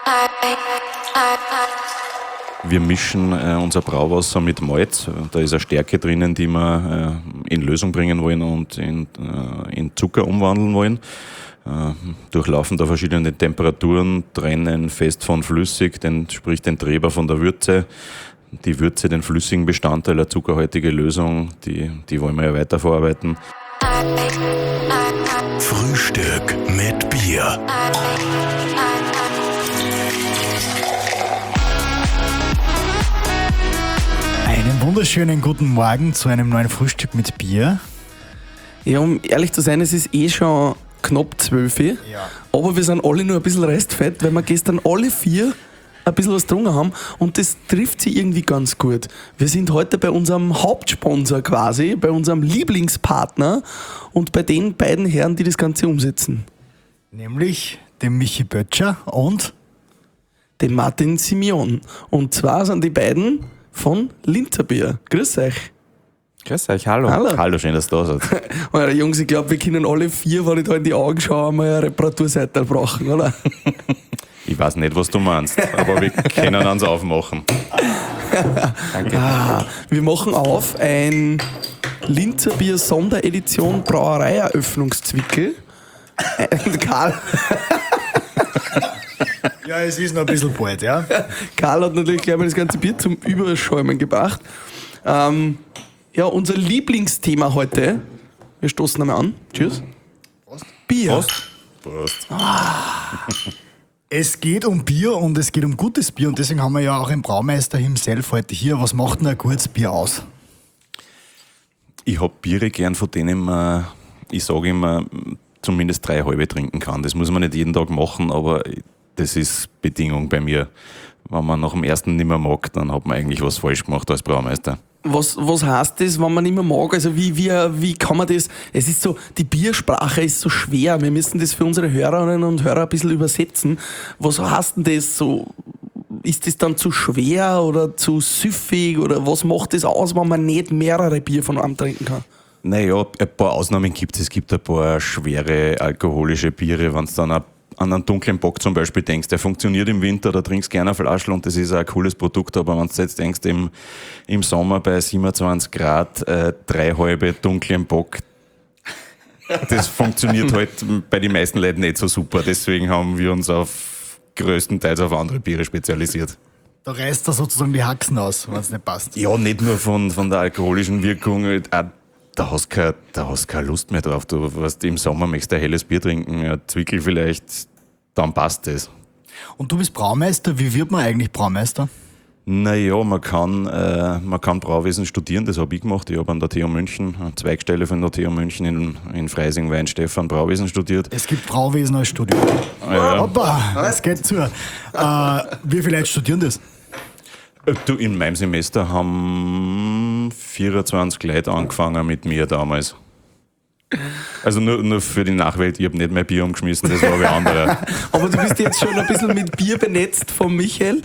Wir mischen unser Brauwasser mit Malz. Da ist eine Stärke drinnen, die wir in Lösung bringen wollen und in Zucker umwandeln wollen. Durchlaufen da verschiedene Temperaturen, trennen fest von flüssig, sprich den Treber von der Würze. Die Würze, den flüssigen Bestandteil, eine zuckerhaltige Lösung, die wollen wir ja weiterverarbeiten. Frühstück mit Bier. Einen wunderschönen guten Morgen zu einem neuen Frühstück mit Bier. Ja, um ehrlich zu sein, es ist schon knapp 12 Uhr, Ja. aber wir sind alle nur ein bisschen restfett, weil wir gestern alle 4 ein bisschen was getrunken haben und das trifft sich irgendwie ganz gut. Wir sind heute bei unserem Hauptsponsor quasi, bei unserem Lieblingspartner und bei den beiden Herren, die das Ganze umsetzen. Nämlich dem Michi Böttcher und Den Martin Simeon. Und zwar sind die beiden von Linzerbier. Grüß euch. Grüß euch, hallo. Hallo, schön, dass du da seid. Meine Jungs, ich glaube, wir können alle 4, wenn ich da in die Augen schaue, einmal eine Reparaturseite brauchen, oder? Ich weiß nicht, was du meinst, aber wir können uns aufmachen. Danke. Wir machen auf ein Linzerbier Sonderedition Brauereieröffnungszwickel. Karl, ja, es ist noch ein bisschen bald, ja. Karl hat natürlich gleich mal das ganze Bier zum Überschäumen gebracht. Ja, unser Lieblingsthema heute. Wir stoßen einmal an. Cheers. Prost. Bier. Prost. Es geht um Bier und es geht um gutes Bier und deswegen haben wir ja auch einen Braumeister himself heute hier. Was macht denn ein gutes Bier aus? Ich hab Biere gern, von denen man, ich sage immer, zumindest 3 halbe trinken kann. Das muss man nicht jeden Tag machen, aber das ist Bedingung bei mir. Wenn man nach dem ersten nicht mehr mag, dann hat man eigentlich was falsch gemacht als Braumeister. Was heißt das, wenn man nicht mehr mag? Also wie kann man das? Es ist so, die Biersprache ist so schwer. Wir müssen das für unsere Hörerinnen und Hörer ein bisschen übersetzen. Was heißt denn das so? Ist das dann zu schwer oder zu süffig oder was macht das aus, wenn man nicht mehrere Bier von einem trinken kann? Naja, ein paar Ausnahmen gibt es. Es gibt ein paar schwere alkoholische Biere, wenn es dann an einen dunklen Bock zum Beispiel denkst, der funktioniert im Winter, da trinkst du gerne eine Flasche und das ist ein cooles Produkt, aber wenn du jetzt denkst, im Sommer bei 27 Grad 3 halbe dunklen Bock, das funktioniert halt bei den meisten Leuten nicht so super. Deswegen haben wir uns größtenteils auf andere Biere spezialisiert. Da reißt er sozusagen die Haxen aus, wenn es nicht passt. Ja, nicht nur von der alkoholischen Wirkung, auch da hast du keine Lust mehr drauf. Du weißt, im Sommer möchtest du ein helles Bier trinken, ein Zwickel vielleicht, dann passt das. Und du bist Braumeister. Wie wird man eigentlich Braumeister? Naja, man kann Brauwesen studieren, das habe ich gemacht. Ich habe an der TU München, eine Zweigstelle von der TU München in Freising, Weinstefan, Brauwesen studiert. Es gibt Brauwesen als Studium. Ja. Hoppa, es geht zu. Wie viele Leute studieren das? Du, in meinem Semester haben 24 Leute angefangen mit mir damals. Also nur für die Nachwelt, ich habe nicht mein Bier umgeschmissen, das war wer anderer. Aber du bist jetzt schon ein bisschen mit Bier benetzt von Michael.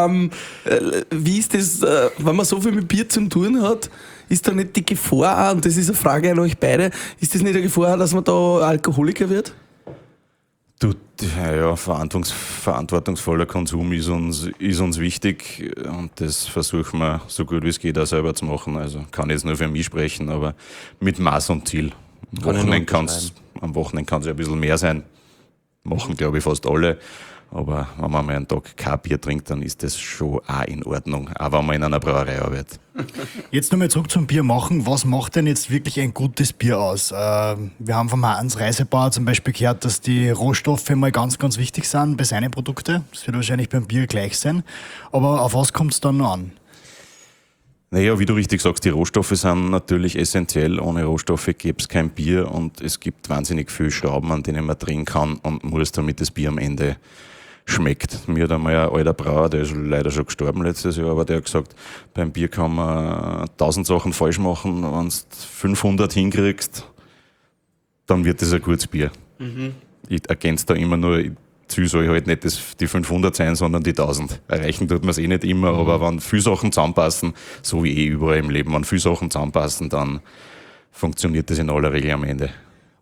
Wie ist das, wenn man so viel mit Bier zu tun hat, ist da nicht die Gefahr auch, und das ist eine Frage an euch beide, ist das nicht eine Gefahr, dass man da Alkoholiker wird? Du, ja, verantwortungsvoller Konsum ist uns wichtig und das versuchen wir so gut wie es geht auch selber zu machen. Also kann jetzt nur für mich sprechen, aber mit Maß und Ziel. Am Wochenende kann es ja ein bisschen mehr sein. Machen, glaube ich, fast alle. Aber wenn man mal einen Tag kein Bier trinkt, dann ist das schon auch in Ordnung, auch wenn man in einer Brauerei arbeitet. Jetzt nochmal zurück zum Bier machen. Was macht denn jetzt wirklich ein gutes Bier aus? Wir haben vom Hans Reisebauer zum Beispiel gehört, dass die Rohstoffe mal ganz, ganz wichtig sind bei seinen Produkten. Das wird wahrscheinlich beim Bier gleich sein. Aber auf was kommt es dann noch an? Naja, wie du richtig sagst, die Rohstoffe sind natürlich essentiell. Ohne Rohstoffe gäbe es kein Bier und es gibt wahnsinnig viele Schrauben, an denen man drehen kann und muss, damit das Bier am Ende schmeckt. Mir hat einmal ein alter Brauer, der ist leider schon gestorben letztes Jahr, aber der hat gesagt, beim Bier kann man 1000 Sachen falsch machen, wenn du 500 hinkriegst, dann wird das ein gutes Bier. Ich ergänze da immer nur, Ziel soll halt nicht die 500 sein, sondern die 1000. Erreichen tut man es eh nicht immer, aber wenn viele Sachen zusammenpassen, so wie überall im Leben, wenn viele Sachen zusammenpassen, dann funktioniert das in aller Regel am Ende.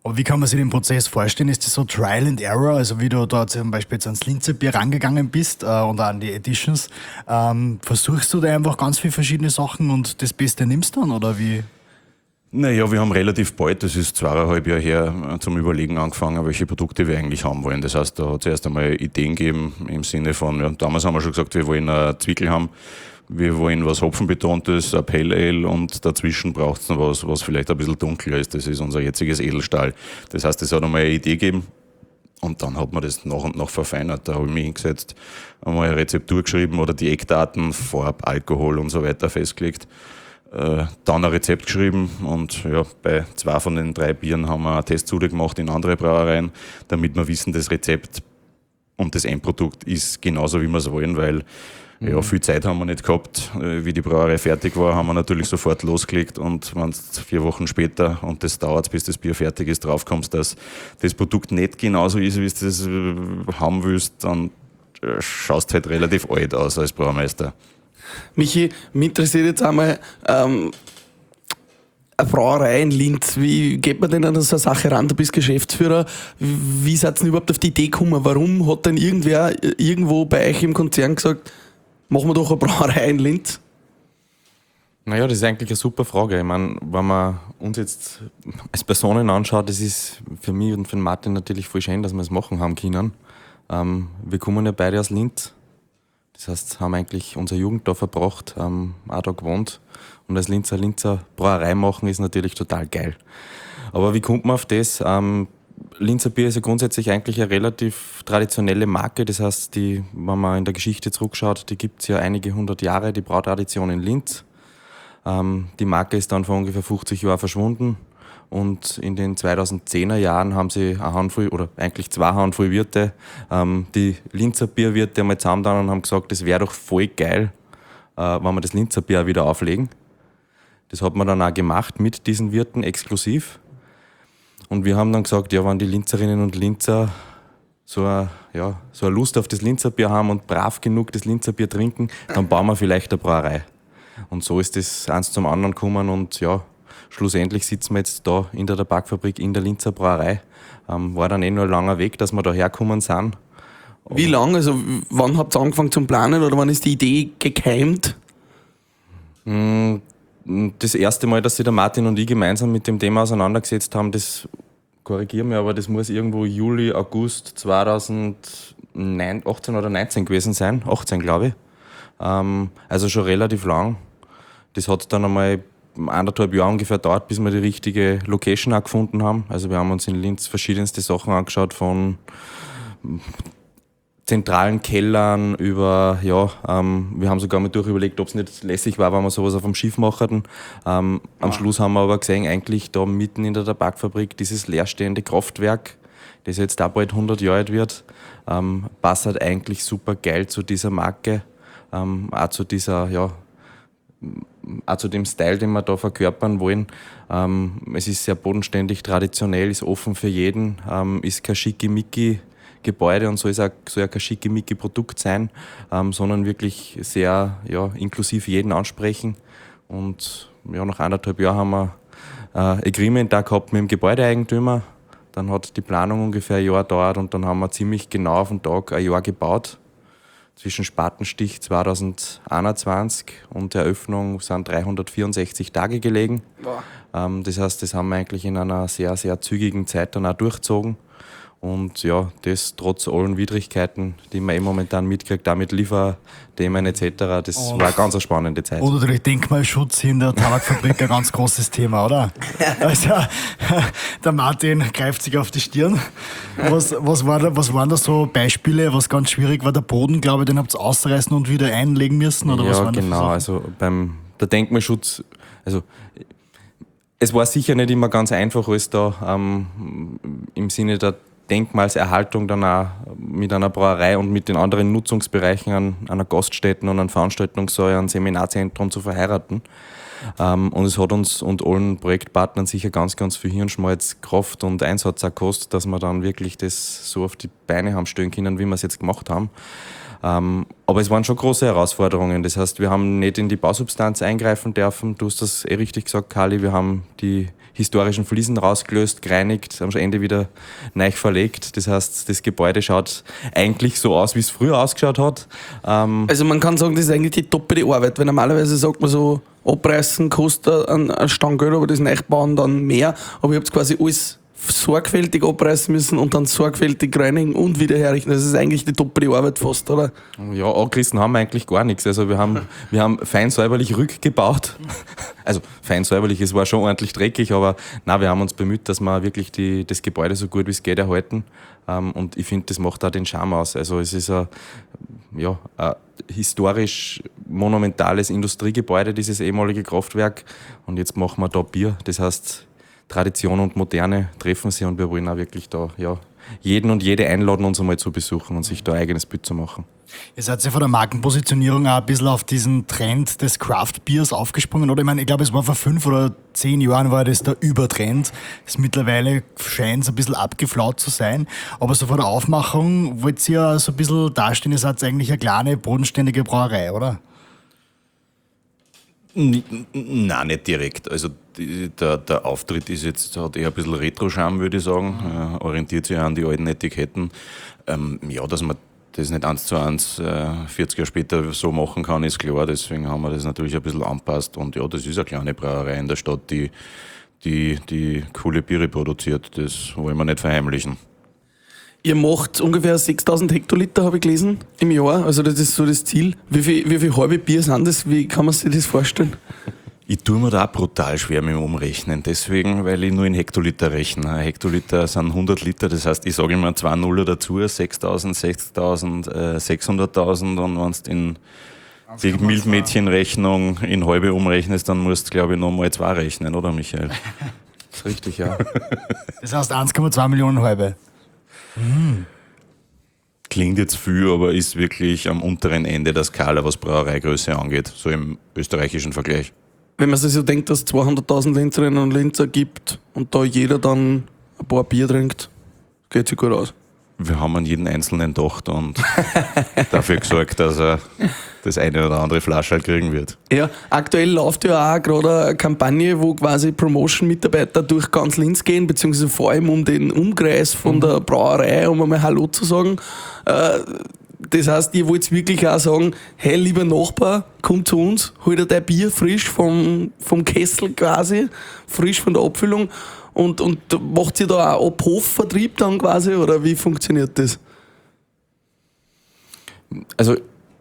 Aber wie kann man sich den Prozess vorstellen? Ist das so Trial and Error? Also wie du da zum Beispiel jetzt ans Linzer Bier rangegangen bist und auch an die Editions, versuchst du da einfach ganz viele verschiedene Sachen und das Beste nimmst dann oder wie? Naja, wir haben relativ bald, das ist 2,5 Jahre her, zum Überlegen angefangen, welche Produkte wir eigentlich haben wollen. Das heißt, da hat es erst einmal Ideen gegeben im Sinne von, ja, damals haben wir schon gesagt, wir wollen eine Zwickel haben, wir wollen was Hopfenbetontes, ein Pale Ale und dazwischen braucht es noch was vielleicht ein bisschen dunkler ist. Das ist unser jetziges Edelstahl. Das heißt, es hat einmal eine Idee gegeben und dann hat man das nach und nach verfeinert. Da habe ich mich hingesetzt, einmal eine Rezeptur geschrieben oder die Eckdaten, Farb, Alkohol und so weiter festgelegt. Dann ein Rezept geschrieben und ja, bei 2 von den 3 Bieren haben wir eine Testsude gemacht in andere Brauereien, damit wir wissen, das Rezept und das Endprodukt ist genauso, wie wir es wollen, weil ja, viel Zeit haben wir nicht gehabt. Wie die Brauerei fertig war, haben wir natürlich sofort losgelegt und wenn du 4 Wochen später, und das dauert, bis das Bier fertig ist, draufkommst, dass das Produkt nicht genauso ist, wie du das haben willst, dann schaust du halt relativ alt aus als Braumeister. Michi, mich interessiert jetzt einmal eine Brauerei in Linz. Wie geht man denn an so eine Sache ran? Du bist Geschäftsführer. Wie seid ihr denn überhaupt auf die Idee gekommen? Warum hat denn irgendwer irgendwo bei euch im Konzern gesagt, machen wir doch eine Brauerei in Linz? Naja, das ist eigentlich eine super Frage. Ich meine, wenn man uns jetzt als Personen anschaut, das ist für mich und für den Martin natürlich voll schön, dass wir es machen haben können. Wir kommen ja beide aus Linz. Das heißt, haben eigentlich unsere Jugend da verbracht, auch da gewohnt. Und als Linzer Brauerei machen ist natürlich total geil. Aber wie kommt man auf das? Linzer Bier ist ja grundsätzlich eigentlich eine relativ traditionelle Marke. Das heißt, wenn man in der Geschichte zurückschaut, die gibt es ja einige 100 Jahre, die Brautradition in Linz. Die Marke ist dann vor ungefähr 50 Jahren verschwunden. Und in den 2010er Jahren haben sie eine Handvoll, oder eigentlich 2 Handvoll Wirte, die Linzer Bierwirte einmal zusammengetan und haben gesagt, das wäre doch voll geil, wenn wir das Linzer Bier wieder auflegen. Das hat man dann auch gemacht mit diesen Wirten exklusiv. Und wir haben dann gesagt, ja, wenn die Linzerinnen und Linzer so eine Lust auf das Linzer Bier haben und brav genug das Linzer Bier trinken, dann bauen wir vielleicht eine Brauerei. Und so ist das eins zum anderen gekommen und ja, schlussendlich sitzen wir jetzt da in der Tabakfabrik in der Linzer Brauerei. War dann nur ein langer Weg, dass wir da hergekommen sind. Wie lange? Also wann habt ihr angefangen zum Planen oder wann ist die Idee gekeimt? Das erste Mal, dass sich der Martin und ich gemeinsam mit dem Thema auseinandergesetzt haben, das korrigiere mich, aber das muss irgendwo Juli, August 2018 oder 19 gewesen sein. 18, glaube ich. Also schon relativ lang. Das hat dann einmal 1,5 Jahre ungefähr gedauert, bis wir die richtige Location auch gefunden haben. Also wir haben uns in Linz verschiedenste Sachen angeschaut, von zentralen Kellern über, wir haben sogar mal überlegt, ob es nicht lässig war, wenn wir sowas auf dem Schiff machen. Am Schluss haben wir aber gesehen, eigentlich da mitten in der Tabakfabrik, dieses leerstehende Kraftwerk, das jetzt da bald 100 Jahre alt wird, passt halt eigentlich super geil zu dieser Marke, auch zu dem Style, den wir da verkörpern wollen. Es ist sehr bodenständig, traditionell, ist offen für jeden, ist kein Schickimicki-Gebäude und soll kein Schickimicki-Produkt sein, sondern wirklich sehr inklusiv jeden ansprechen. Und ja, nach 1,5 Jahren haben wir ein Agreement da gehabt mit dem Gebäudeeigentümer. Dann hat die Planung ungefähr ein Jahr gedauert und dann haben wir ziemlich genau auf den Tag ein Jahr gebaut. Zwischen Spatenstich 2021 und der Eröffnung sind 364 Tage gelegen. Das heißt, das haben wir eigentlich in einer sehr, sehr zügigen Zeit dann auch durchgezogen. Und ja, das trotz allen Widrigkeiten, die man momentan mitkriegt, auch mit Lieferthemen etc., das war eine ganz spannende Zeit. Oder natürlich Denkmalschutz in der Tabakfabrik, ein ganz großes Thema, oder? Also, der Martin greift sich auf die Stirn. Was waren da so Beispiele, was ganz schwierig war? Der Boden, glaube ich, den habt ihr ausreißen und wieder einlegen müssen? Oder was waren genau. Also der Denkmalschutz, also es war sicher nicht immer ganz einfach, alles da im Sinne der Denkmalserhaltung dann auch mit einer Brauerei und mit den anderen Nutzungsbereichen an einer Gaststätten und einem Veranstaltungssaal, einem Seminarzentrum zu verheiraten. Und es hat uns und allen Projektpartnern sicher ganz, ganz viel Hirnschmalz, Kraft und Einsatz auch gekostet, dass wir dann wirklich das so auf die Beine haben stellen können, wie wir es jetzt gemacht haben. Aber es waren schon große Herausforderungen. Das heißt, wir haben nicht in die Bausubstanz eingreifen dürfen. Du hast das richtig gesagt, Kali. Wir haben die historischen Fliesen rausgelöst, gereinigt, am Ende wieder neu verlegt. Das heißt, das Gebäude schaut eigentlich so aus, wie es früher ausgeschaut hat. Also man kann sagen, das ist eigentlich die doppelte Arbeit, weil normalerweise sagt man so, abreißen kostet ein Stand Geld, aber das Nachbauen dann mehr. Aber ihr habt quasi alles sorgfältig abreißen müssen und dann sorgfältig reinigen und wieder herrichten. Das ist eigentlich die doppelte Arbeit fast, oder? Ja, angerissen haben wir eigentlich gar nichts. Also wir haben fein säuberlich rückgebaut. Also fein säuberlich, es war schon ordentlich dreckig, aber nein, wir haben uns bemüht, dass wir wirklich das Gebäude so gut wie es geht erhalten. Und ich finde, das macht auch den Charme aus. Also es ist ein historisch monumentales Industriegebäude, dieses ehemalige Kraftwerk. Und jetzt machen wir da Bier. Das heißt, Tradition und Moderne treffen sich und wir wollen auch wirklich da jeden und jede einladen, uns einmal zu besuchen und sich da ein eigenes Bild zu machen. Ihr seid ja von der Markenpositionierung auch ein bisschen auf diesen Trend des Craft-Biers aufgesprungen, oder? Ich glaube, es war vor 5 oder 10 Jahren war das der Übertrend. Mittlerweile scheint es ein bisschen abgeflaut zu sein. Aber so vor der Aufmachung wollt ihr ja so ein bisschen dastehen, ihr seid eigentlich eine kleine, bodenständige Brauerei, oder? Nein, nicht direkt. Also der Auftritt hat eher ein bisschen Retro-Charme, würde ich sagen. Orientiert sich an die alten Etiketten. Dass man das nicht 1:1 40 Jahre später so machen kann, ist klar. Deswegen haben wir das natürlich ein bisschen anpasst. Und ja, das ist eine kleine Brauerei in der Stadt, die coole Biere produziert. Das wollen wir nicht verheimlichen. Ihr macht ungefähr 6000 Hektoliter, habe ich gelesen, im Jahr. Also das ist so das Ziel. Wie viel halbe Bier sind das? Wie kann man sich das vorstellen? Ich tue mir da auch brutal schwer mit dem Umrechnen. Deswegen, weil ich nur in Hektoliter rechne. Ein Hektoliter sind 100 Liter. Das heißt, ich sage immer 2 Nuller dazu, 6000, 60.000, 600.000. Und wenn du in die Milchmädchenrechnung in halbe umrechnest, dann musst du, glaube ich, nochmal 2 rechnen, oder Michael? Das ist richtig, ja. Das heißt 1,2 Millionen halbe. Klingt jetzt viel, aber ist wirklich am unteren Ende der Skala, was Brauereigröße angeht, so im österreichischen Vergleich. Wenn man sich so denkt, dass es 200.000 Linzerinnen und Linzer gibt und da jeder dann ein paar Bier trinkt, geht sich gut aus. Wir haben an jeden Einzelnen gedacht und dafür gesorgt, dass er das eine oder andere Flasche halt kriegen wird. Ja, aktuell läuft ja auch gerade eine Kampagne, wo quasi Promotion-Mitarbeiter durch ganz Linz gehen, beziehungsweise vor allem um den Umkreis von der Brauerei, um einmal Hallo zu sagen. Das heißt, ihr wollt wirklich auch sagen, hey, lieber Nachbar, komm zu uns, hol dir dein Bier frisch vom Kessel quasi, frisch von der Abfüllung und macht ihr da auch Ab-Hof-Vertrieb dann quasi, oder wie funktioniert das? Also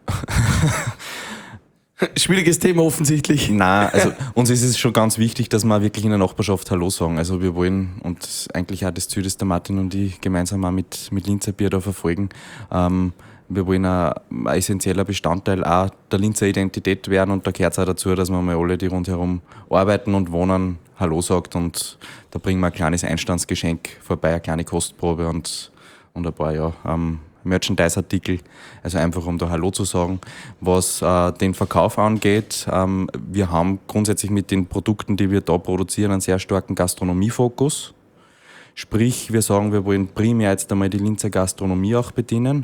schwieriges Thema offensichtlich. nein, also uns ist es schon ganz wichtig, dass wir wirklich in der Nachbarschaft Hallo sagen. Also wir wollen, und das ist eigentlich auch das Ziel, das der Martin und ich gemeinsam auch mit Linzer Bier da verfolgen, wir wollen ein essentieller Bestandteil auch der Linzer Identität werden, und da gehört es auch dazu, dass man mal alle, die rundherum arbeiten und wohnen, Hallo sagt, und da bringen wir ein kleines Einstandsgeschenk vorbei, eine kleine Kostprobe und ein paar Merchandise-Artikel, also einfach um da Hallo zu sagen. Was den Verkauf angeht, wir haben grundsätzlich mit den Produkten, die wir da produzieren, einen sehr starken Gastronomiefokus. Sprich, wir sagen, wir wollen primär jetzt einmal die Linzer Gastronomie auch bedienen.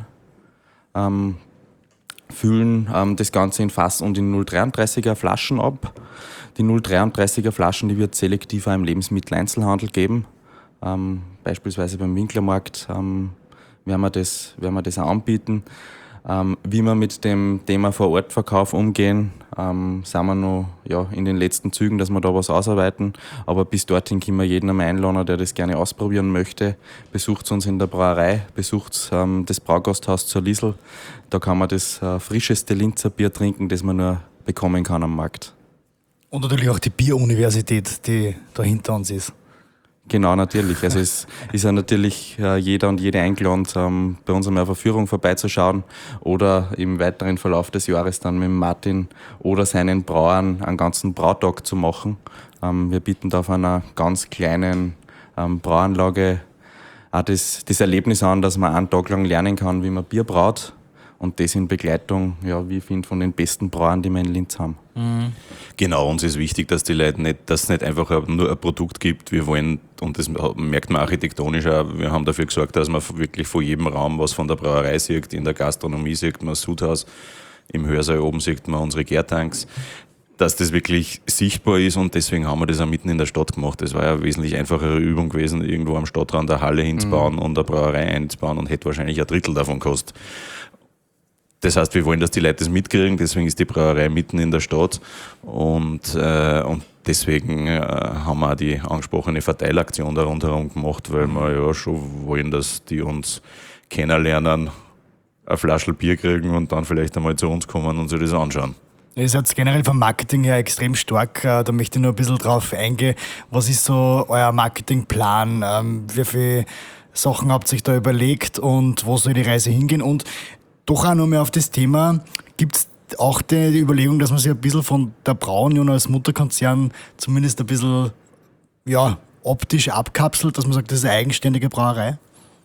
Füllen das Ganze in Fass und in 0,33er Flaschen ab. Die 0,33er Flaschen, die wird selektiv auch im Lebensmitteleinzelhandel geben. Beispielsweise beim Winklermarkt werden wir das auch anbieten. Wie wir mit dem Thema Vor-Ort-Verkauf umgehen, sind wir noch in den letzten Zügen, dass wir da was ausarbeiten. Aber bis dorthin können wir jeden einmal einladen, der das gerne ausprobieren möchte. Besucht uns in der Brauerei, besucht das Braugasthaus zur Liesl. Da kann man das frischeste Linzer Bier trinken, das man nur bekommen kann am Markt. Und natürlich auch die Bieruniversität, die da hinter uns ist. Genau, natürlich. Also es ist ja natürlich jeder und jede eingeladen, bei uns einmal auf eine Führung vorbeizuschauen oder im weiteren Verlauf des Jahres dann mit Martin oder seinen Brauern einen ganzen Brautag zu machen. Wir bieten da auf einer ganz kleinen Brauanlage auch das Erlebnis an, dass man einen Tag lang lernen kann, wie man Bier braut. Und das in Begleitung, wie ich finde, von den besten Brauern, die wir in Linz haben. Mhm. Genau, uns ist wichtig, dass die Leute dass es nicht einfach nur ein Produkt gibt. Wir wollen, und das merkt man architektonisch auch, wir haben dafür gesorgt, dass man wirklich vor jedem Raum was von der Brauerei sieht. In der Gastronomie sieht man das Sudhaus, im Hörsaal oben sieht man unsere Gärtanks. dass das wirklich sichtbar ist und deswegen haben wir das auch mitten in der Stadt gemacht. Das war ja eine wesentlich einfachere Übung gewesen, irgendwo am Stadtrand eine Halle hinzubauen und eine Brauerei einzubauen und hätte wahrscheinlich 1/3 davon gekostet. Das heißt, wir wollen, dass die Leute das mitkriegen, deswegen ist die Brauerei mitten in der Stadt und deswegen haben wir auch die angesprochene Verteilaktion da rundherum gemacht, weil wir ja schon wollen, dass die uns kennenlernen, eine Flasche Bier kriegen und dann vielleicht einmal zu uns kommen und sich das anschauen. Ihr seid generell vom Marketing her extrem stark. Da möchte ich nur ein bisschen drauf eingehen. Was ist so euer Marketingplan? Wie viele Sachen habt ihr euch da überlegt und wo soll die Reise hingehen? Und doch auch noch mal auf das Thema, gibt es auch die Überlegung, dass man sich ein bisschen von der Braunion als Mutterkonzern zumindest ein bisschen optisch abkapselt, dass man sagt, das ist eine eigenständige Brauerei?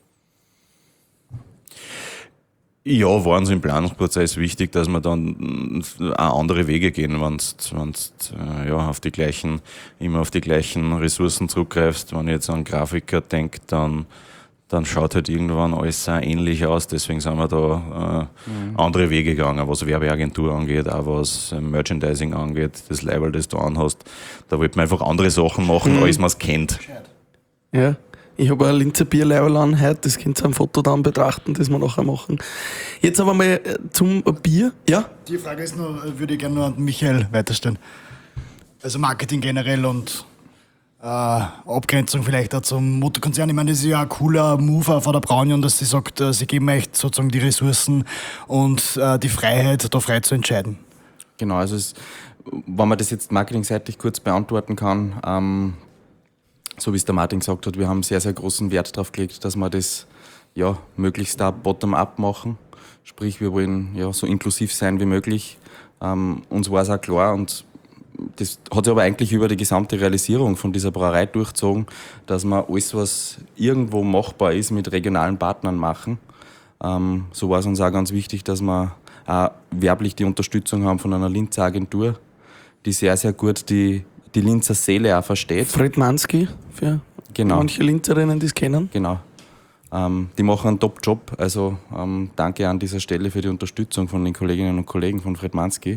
Ja, war uns im Planungsprozess wichtig, dass wir dann auch andere Wege gehen, wenn du immer auf die gleichen Ressourcen zurückgreifst. Wenn ich jetzt an Grafiker denke, dann schaut halt irgendwann alles auch ähnlich aus. Deswegen sind wir da andere Wege gegangen, was Werbeagentur angeht, auch was Merchandising angeht, das Label, das du anhast. Da wollten wir einfach andere Sachen machen, als man es kennt. Ja. Ich habe ein Linzer Bierleiberl an heute, das könnt ihr am Foto dann betrachten, das wir nachher machen. Jetzt aber mal zum Bier. Ja? Die Frage ist nur, würde ich gerne nur an Michael weiterstellen. Also Marketing generell und Abgrenzung vielleicht auch zum Mutterkonzern. Ich meine, das ist ja ein cooler Move von der Braunion, dass sie sagt, sie geben echt sozusagen die Ressourcen und die Freiheit, da frei zu entscheiden. Genau, also wenn man das jetzt marketingseitig kurz beantworten kann, so wie es der Martin gesagt hat, wir haben sehr, sehr großen Wert darauf gelegt, dass wir das möglichst da bottom-up machen. Sprich, wir wollen so inklusiv sein wie möglich. Uns war es auch klar und das hat sich aber eigentlich über die gesamte Realisierung von dieser Brauerei durchgezogen, dass wir alles, was irgendwo machbar ist, mit regionalen Partnern machen. So war es uns auch ganz wichtig, dass wir auch werblich die Unterstützung haben von einer Linzer Agentur, die sehr, sehr gut die Linzer Seele auch versteht. Fredmanski, für manche Linzerinnen, die es kennen. Genau. Die machen einen Top-Job. Also danke an dieser Stelle für die Unterstützung von den Kolleginnen und Kollegen von Fredmanski.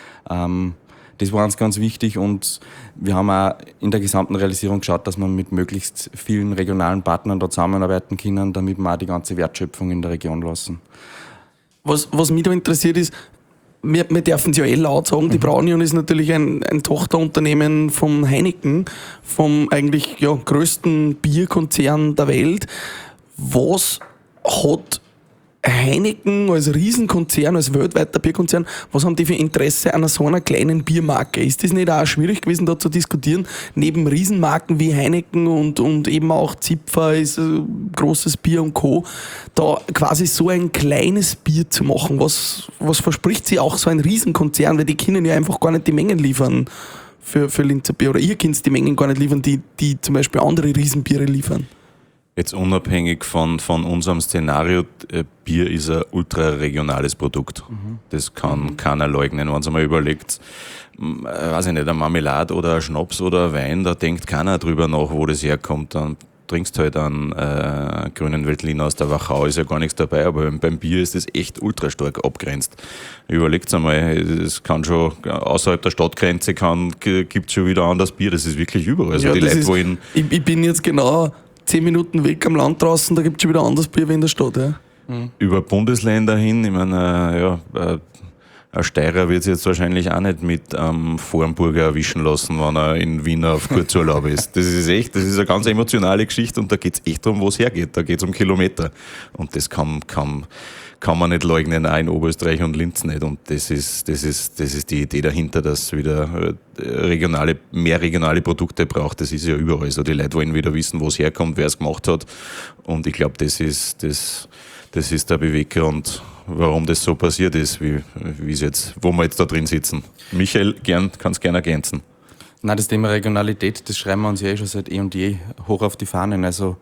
Das war uns ganz wichtig und wir haben auch in der gesamten Realisierung geschaut, dass wir mit möglichst vielen regionalen Partnern da zusammenarbeiten können, damit wir auch die ganze Wertschöpfung in der Region lassen. Was mich da interessiert ist, wir dürfen es ja laut sagen, die Braunion ist natürlich ein Tochterunternehmen vom Heineken, vom eigentlich größten Bierkonzern der Welt. Was hat Heineken als Riesenkonzern, als weltweiter Bierkonzern, was haben die für Interesse an so einer kleinen Biermarke? Ist das nicht auch schwierig gewesen, da zu diskutieren? Neben Riesenmarken wie Heineken und eben auch Zipfer ist großes Bier und Co., da quasi so ein kleines Bier zu machen. Was verspricht sie auch so ein Riesenkonzern? Weil die können ja einfach gar nicht die Mengen liefern für Linzer Bier. Oder ihr könnt die Mengen gar nicht liefern, die zum Beispiel andere Riesenbiere liefern. Jetzt unabhängig von unserem Szenario, Bier ist ein ultraregionales Produkt. Das kann keiner leugnen. Wenn man sich mal überlegt, weiß ich nicht, eine Marmelade oder ein Schnaps oder ein Wein, da denkt keiner drüber nach, wo das herkommt. Dann trinkst du halt einen grünen Veltliner aus der Wachau, ist ja gar nichts dabei, aber beim Bier ist das echt ultra stark abgrenzt. Überlegt einmal, es kann schon außerhalb der Stadtgrenze gibt es schon wieder anderes Bier, das ist wirklich überall. Also die Leute wollen. Ich bin jetzt genau 10 Minuten weg am Land draußen, da gibt es schon wieder anderes Bier wie in der Stadt. Ja? Über Bundesländer hin, ich meine, ein Steirer wird es jetzt wahrscheinlich auch nicht mit Vornburger erwischen lassen, wenn er in Wien auf Kurzurlaub ist. Das ist eine ganz emotionale Geschichte und da geht es echt darum, wo es hergeht. Da geht es um Kilometer. Und das kann man nicht leugnen, auch in Oberösterreich und Linz nicht. Und das ist die Idee dahinter, dass es wieder mehr regionale Produkte braucht. Das ist ja überall so. Die Leute wollen wieder wissen, wo es herkommt, wer es gemacht hat. Und ich glaube, das ist der Beweggrund, warum das so passiert ist, wie es jetzt, wo wir jetzt da drin sitzen. Michael, kannst gerne ergänzen. Nein, das Thema Regionalität, das schreiben wir uns ja schon seit eh und je hoch auf die Fahnen. Also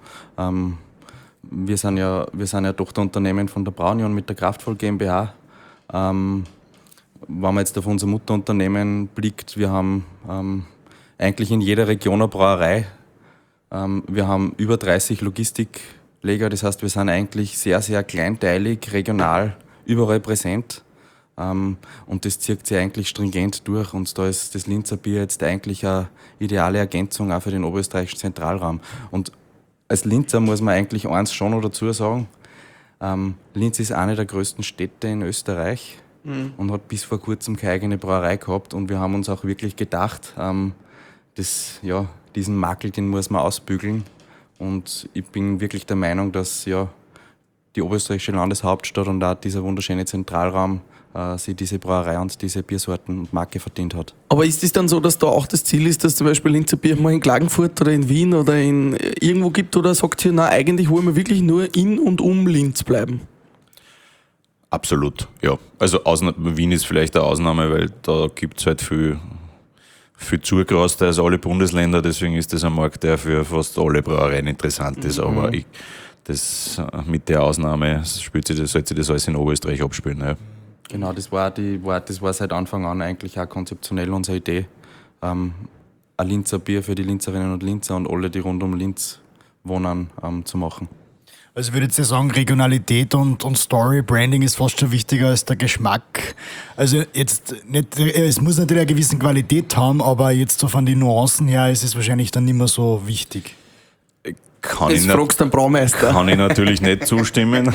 wir sind ja Tochterunternehmen von der Braunion mit der Kraftvoll GmbH. Wenn man jetzt auf unser Mutterunternehmen blickt, wir haben eigentlich in jeder Region eine Brauerei. Wir haben über 30 Logistikleger, das heißt, wir sind eigentlich sehr, sehr kleinteilig, regional, überall präsent. Und das zieht sich eigentlich stringent durch. Und da ist das Linzer Bier jetzt eigentlich eine ideale Ergänzung auch für den oberösterreichischen Zentralraum. Und als Linzer muss man eigentlich eins schon noch dazu sagen. Linz ist eine der größten Städte in Österreich und hat bis vor kurzem keine eigene Brauerei gehabt. Und wir haben uns auch wirklich gedacht, diesen Makel, den muss man ausbügeln. Und ich bin wirklich der Meinung, dass die oberösterreichische Landeshauptstadt und auch dieser wunderschöne Zentralraum sich diese Brauerei und diese Biersorten und Marke verdient hat. Aber ist es dann so, dass da auch das Ziel ist, dass zum Beispiel Linzer Bier mal in Klagenfurt oder in Wien oder in irgendwo gibt, oder sagt ihr, na eigentlich wollen wir wirklich nur in und um Linz bleiben? Absolut, ja. Also Wien ist vielleicht eine Ausnahme, weil da gibt es halt viel zugerauster als alle Bundesländer, deswegen ist das ein Markt, der für fast alle Brauereien interessant ist, aber mit der Ausnahme sollte sich das alles in Oberösterreich abspielen. Ja. Genau, das war seit Anfang an eigentlich auch konzeptionell unsere Idee, ein Linzer Bier für die Linzerinnen und Linzer und alle, die rund um Linz wohnen, zu machen. Also ich würde jetzt sagen, Regionalität und Story, Branding ist fast schon wichtiger als der Geschmack. Also jetzt nicht, es muss natürlich eine gewisse Qualität haben, aber jetzt so von den Nuancen her ist es wahrscheinlich dann nicht mehr so wichtig. Jetzt fragst du den Braumeister. Kann ich natürlich nicht zustimmen.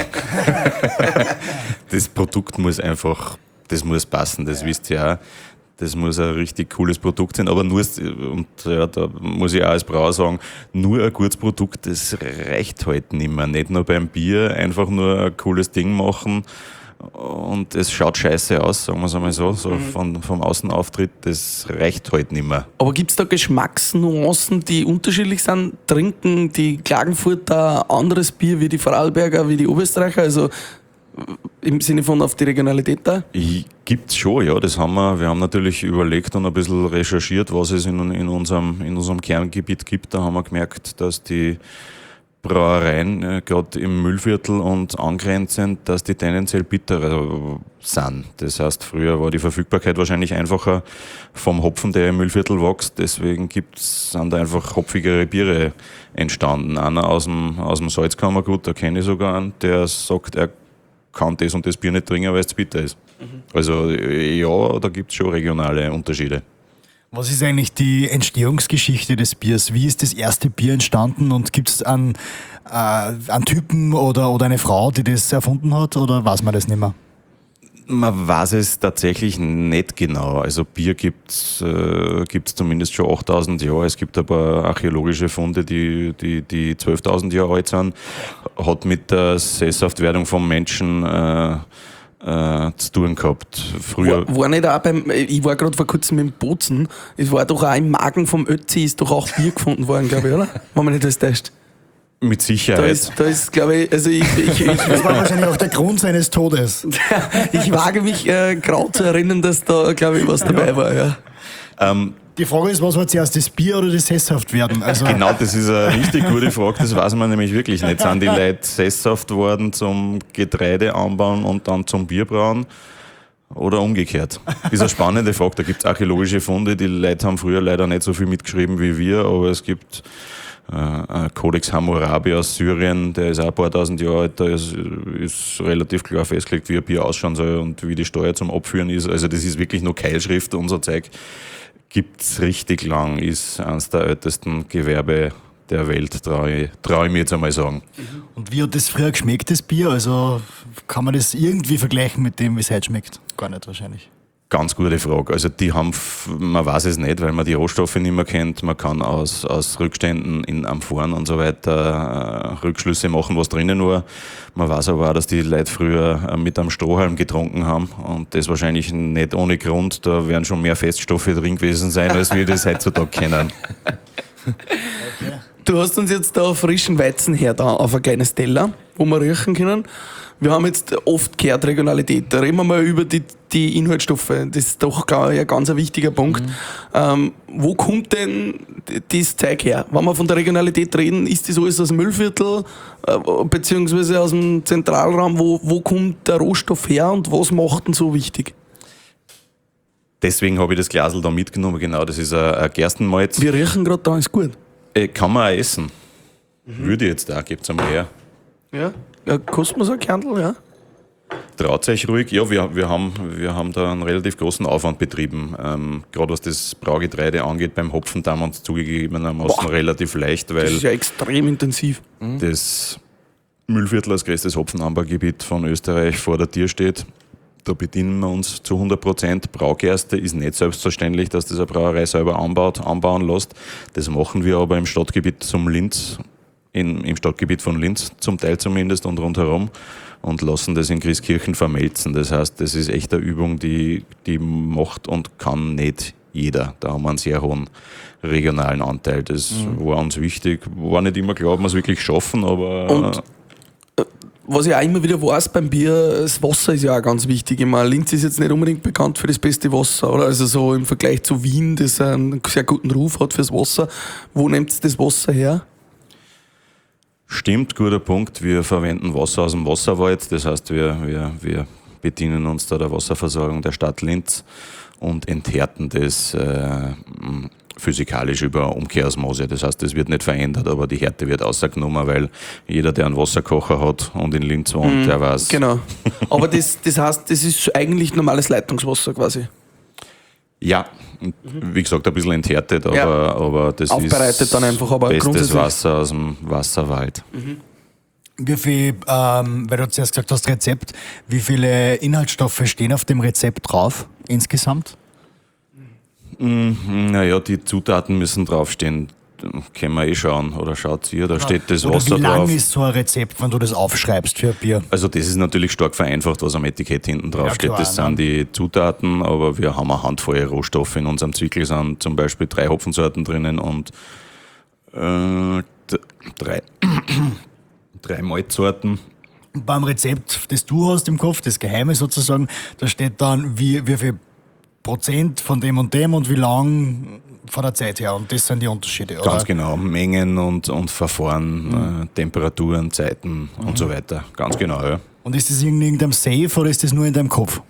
Das Produkt muss passen, das wisst ihr auch. Das muss ein richtig cooles Produkt sein, aber da muss ich auch als Brauer sagen, nur ein gutes Produkt, das reicht halt nicht mehr. Nicht nur beim Bier, einfach nur ein cooles Ding machen und es schaut scheiße aus, sagen wir es einmal so vom Außenauftritt, das reicht halt nicht mehr. Aber gibt es da Geschmacksnuancen, die unterschiedlich sind? Trinken die Klagenfurter anderes Bier wie die Vorarlberger, wie die Oberösterreicher? Also im Sinne von auf die Regionalität da? Gibt's schon, ja. Das haben wir. Wir haben natürlich überlegt und ein bisschen recherchiert, was es in unserem Kerngebiet gibt. Da haben wir gemerkt, dass die Brauereien, gerade im Mühlviertel und angrenzend, dass die tendenziell bitterer sind. Das heißt, früher war die Verfügbarkeit wahrscheinlich einfacher vom Hopfen, der im Mühlviertel wächst. Deswegen sind da einfach hopfigere Biere entstanden. Einer aus dem Salzkammergut, da kenne ich sogar einen, der sagt, er kann das und das Bier nicht trinken, weil es zu bitter ist. Also ja, da gibt es schon regionale Unterschiede. Was ist eigentlich die Entstehungsgeschichte des Biers? Wie ist das erste Bier entstanden und gibt es einen Typen oder eine Frau, die das erfunden hat, oder weiß man das nicht mehr? Man weiß es tatsächlich nicht genau. Also Bier gibt's zumindest schon 8.000 Jahre. Es gibt ein paar archäologische Funde, die 12.000 Jahre alt sind. Hat mit der Sesshaftwerdung vom Menschen zu tun gehabt. Früher war nicht auch ich war gerade vor kurzem im Bozen, es war doch auch im Magen vom Ötzi ist doch auch Bier gefunden worden, glaube ich, oder? Wenn man nicht das täuscht. mit Sicherheit. Da ist glaube ich, also das war wahrscheinlich auch der Grund seines Todes. Ich wage mich grau zu erinnern, dass da, glaube ich, was dabei war, ja. Die Frage ist, was war zuerst, das Bier oder das Sesshaftwerden? Also Genau, das ist eine richtig gute Frage, das weiß man nämlich wirklich nicht. Sind die Leute sesshaft worden zum Getreide anbauen und dann zum Bierbrauen oder umgekehrt? Das ist eine spannende Frage, da gibt es archäologische Funde, die Leute haben früher leider nicht so viel mitgeschrieben wie wir, aber es gibt Codex Hammurabi aus Syrien, der ist auch ein paar tausend Jahre alt, da ist relativ klar festgelegt, wie ein Bier ausschauen soll und wie die Steuer zum Abführen ist. Also das ist wirklich nur Keilschrift, unser Zeug gibt's richtig lang, ist eines der ältesten Gewerbe der Welt, traue ich mir jetzt einmal sagen. Und wie hat das früher geschmeckt, das Bier? Also kann man das irgendwie vergleichen mit dem, wie es heute schmeckt? Gar nicht wahrscheinlich. Ganz gute Frage. Also man weiß es nicht, weil man die Rohstoffe nicht mehr kennt. Man kann aus Rückständen in Amphoren und so weiter Rückschlüsse machen, was drinnen war. Man weiß aber auch, dass die Leute früher mit einem Strohhalm getrunken haben und das wahrscheinlich nicht ohne Grund. Da werden schon mehr Feststoffe drin gewesen sein, als wir das heutzutage kennen. Okay. Du hast uns jetzt da frischen Weizen her, da auf ein kleines Teller, wo wir riechen können. Wir haben jetzt oft gehört Regionalität. Da reden wir mal über die Inhaltsstoffe. Das ist doch, glaube ich, ein ganz wichtiger Punkt. Wo kommt denn das Zeug her? Wenn wir von der Regionalität reden, ist das alles aus dem Müllviertel beziehungsweise aus dem Zentralraum? Wo kommt der Rohstoff her und was macht ihn so wichtig? Deswegen habe ich das Glasl da mitgenommen. Genau, das ist ein Gerstenmalz. Wir riechen gerade da, ist gut. Kann man auch essen. Würde ich jetzt auch, gebt es einmal her. Ja, kostet man so ein Kernl, ja? Traut euch ruhig. Ja, wir haben da einen relativ großen Aufwand betrieben. Gerade was das Braugetreide angeht, beim Hopfen haben wir uns zugegebenermaßen relativ leicht, weil Das ist ja extrem intensiv. das Mühlviertel als größtes Hopfenanbaugebiet von Österreich vor der Tür steht. Da bedienen wir uns zu 100%. Braugerste ist nicht selbstverständlich, dass das eine Brauerei selber anbauen lässt. Das machen wir aber im Stadtgebiet im Stadtgebiet von Linz zum Teil zumindest und rundherum und lassen das in Christkirchen vermelzen. Das heißt, das ist echt eine Übung, die macht und kann nicht jeder. Da haben wir einen sehr hohen regionalen Anteil. Das war uns wichtig. War nicht immer klar, ob wir es wirklich schaffen, aber... Und was ich auch immer wieder weiß beim Bier, das Wasser ist ja auch ganz wichtig. Ich meine, Linz ist jetzt nicht unbedingt bekannt für das beste Wasser, oder? Also so im Vergleich zu Wien, das einen sehr guten Ruf hat fürs Wasser. Wo nehmt ihr das Wasser her? Stimmt, guter Punkt. Wir verwenden Wasser aus dem Wasserwald. Das heißt, wir bedienen uns da der Wasserversorgung der Stadt Linz und enthärten das physikalisch über Umkehrosmose. Das heißt, das wird nicht verändert, aber die Härte wird rausgenommen, weil jeder, der einen Wasserkocher hat und in Linz wohnt, der weiß. Genau. Aber das heißt, das ist eigentlich normales Leitungswasser quasi. Ja, wie gesagt, ein bisschen enthärtet, aber das aufbereitet ist dann einfach, aber bestes grundsätzlich- Wasser aus dem Wasserwald. Wie viel, weil du zuerst gesagt hast, Rezept, wie viele Inhaltsstoffe stehen auf dem Rezept drauf insgesamt? Naja, die Zutaten müssen draufstehen. Können wir schauen. Oder schaut ihr, da steht das Oder Wasser wie lang drauf. ist so ein Rezept, wenn du das aufschreibst für ein Bier? Also das ist natürlich stark vereinfacht, was am Etikett hinten drauf Ja, steht. klar, Das sind die Zutaten, aber wir haben eine Handvoll Rohstoffe. In unserem Zyklus sind zum Beispiel 3 Hopfensorten drinnen und 3 Malzsorten. Beim Rezept, das du hast im Kopf, das Geheime sozusagen, da steht dann, wie viel Prozent von dem und wie lang von der Zeit her. Und das sind die Unterschiede, oder? Ganz genau, Mengen und Verfahren, Temperaturen, Zeiten und so weiter. Ganz genau, ja. Und ist das in irgendeinem Safe oder ist das nur in deinem Kopf?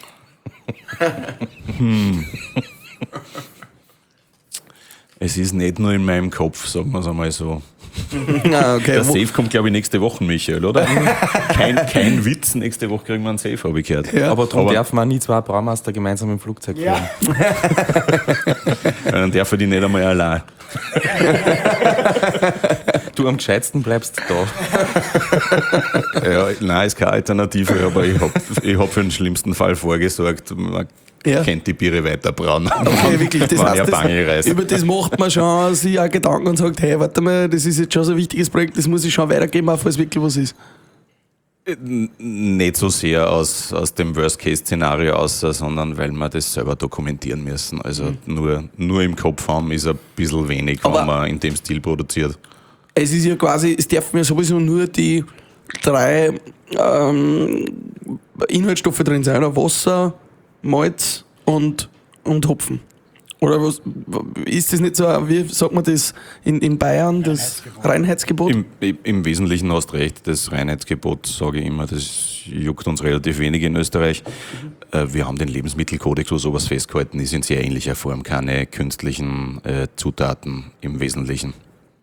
Es ist nicht nur in meinem Kopf, sagen wir es einmal so. Ah, okay. Der Safe kommt, glaube ich, nächste Woche, Michael, oder? kein Witz, nächste Woche kriegen wir einen Safe, habe ich gehört. Aber darum dürfen wir nie 2 Braumeister gemeinsam im Flugzeug fliegen. Dann darf ich die nicht einmal allein. Du am gescheitsten bleibst da. Ja, nein, ist keine Alternative, aber ich hab für den schlimmsten Fall vorgesorgt. Man Ja. kennt die Biere weiter brauen. Okay, wirklich, das War heißt, ja Bangelreis. über das macht man schon sich auch Gedanken und sagt, hey, warte mal, das ist jetzt schon so ein wichtiges Projekt, das muss ich schon weitergeben, auch falls wirklich was ist. Nicht so sehr aus dem Worst-Case-Szenario aus, sondern weil wir das selber dokumentieren müssen. Also nur im Kopf haben ist ein bisschen wenig, Aber- wenn man in dem Stil produziert. Es ist ja quasi, es dürfen ja sowieso nur die 3 Inhaltsstoffe drin sein, oder? Wasser, Malz und Hopfen. Oder was, ist das nicht so, wie sagt man das in Bayern, das Reinheitsgebot? Im Wesentlichen hast recht, das Reinheitsgebot, sage ich immer, das juckt uns relativ wenig in Österreich. Wir haben den Lebensmittelkodex, wo sowas festgehalten ist, in sehr ähnlicher Form. Keine künstlichen Zutaten im Wesentlichen.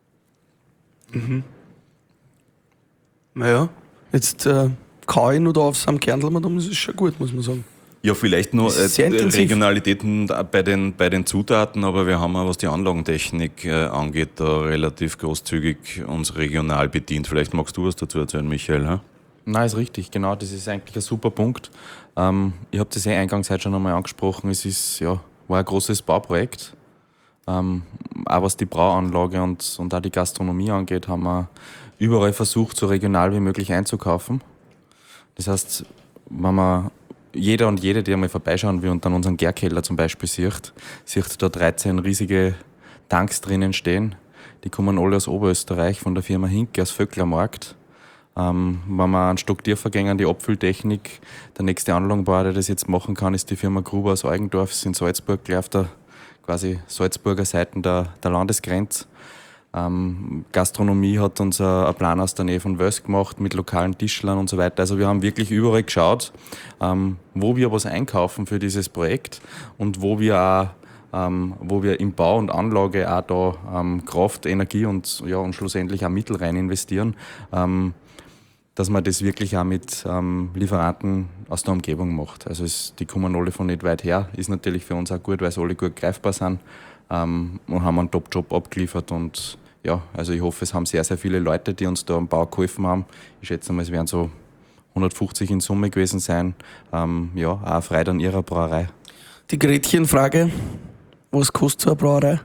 Naja, jetzt kann ich nur da aufs am Kernl, das ist schon gut, muss man sagen. Ja, vielleicht nur Das ist sehr intensiv. Regionalitäten bei den Zutaten, aber wir haben auch, was die Anlagentechnik angeht, da relativ großzügig uns regional bedient. Vielleicht magst du was dazu erzählen, Michael? Ha? Nein, ist richtig, genau, das ist eigentlich ein super Punkt. Ich habe das eingangs heute schon einmal angesprochen, es ist, war ein großes Bauprojekt. Auch was die Brauanlage und auch die Gastronomie angeht, haben wir überall versucht, so regional wie möglich einzukaufen. Das heißt, wenn man jeder und jede, die einmal vorbeischauen will und dann unseren Gärkeller zum Beispiel sieht da 13 riesige Tanks drinnen stehen. Die kommen alle aus Oberösterreich von der Firma Hinke aus Vöcklermarkt. Wenn man einen Stock tiefer gehen, die Abfülltechnik, der nächste Anlagenbauer, der das jetzt machen kann, ist die Firma Gruber aus Eugendorf, ist in Salzburg, gleich auf der quasi Salzburger Seite der Landesgrenze. Gastronomie hat uns ein Plan aus der Nähe von Wösk gemacht mit lokalen Tischlern und so weiter. Also wir haben wirklich überall geschaut, wo wir was einkaufen für dieses Projekt und wo wir im Bau und Anlage auch da Kraft, Energie und schlussendlich auch Mittel rein investieren. dass man das wirklich auch mit Lieferanten aus der Umgebung macht. Also die kommen alle von nicht weit her, ist natürlich für uns auch gut, weil sie alle gut greifbar sind und haben einen Top-Job abgeliefert. Und ja, also ich hoffe, es haben sehr, sehr viele Leute, die uns da am Bau geholfen haben. Ich schätze mal, es werden so 150 in Summe gewesen sein. Ja, auch Freude an ihrer Brauerei. Die Gretchenfrage, was kostet so eine Brauerei?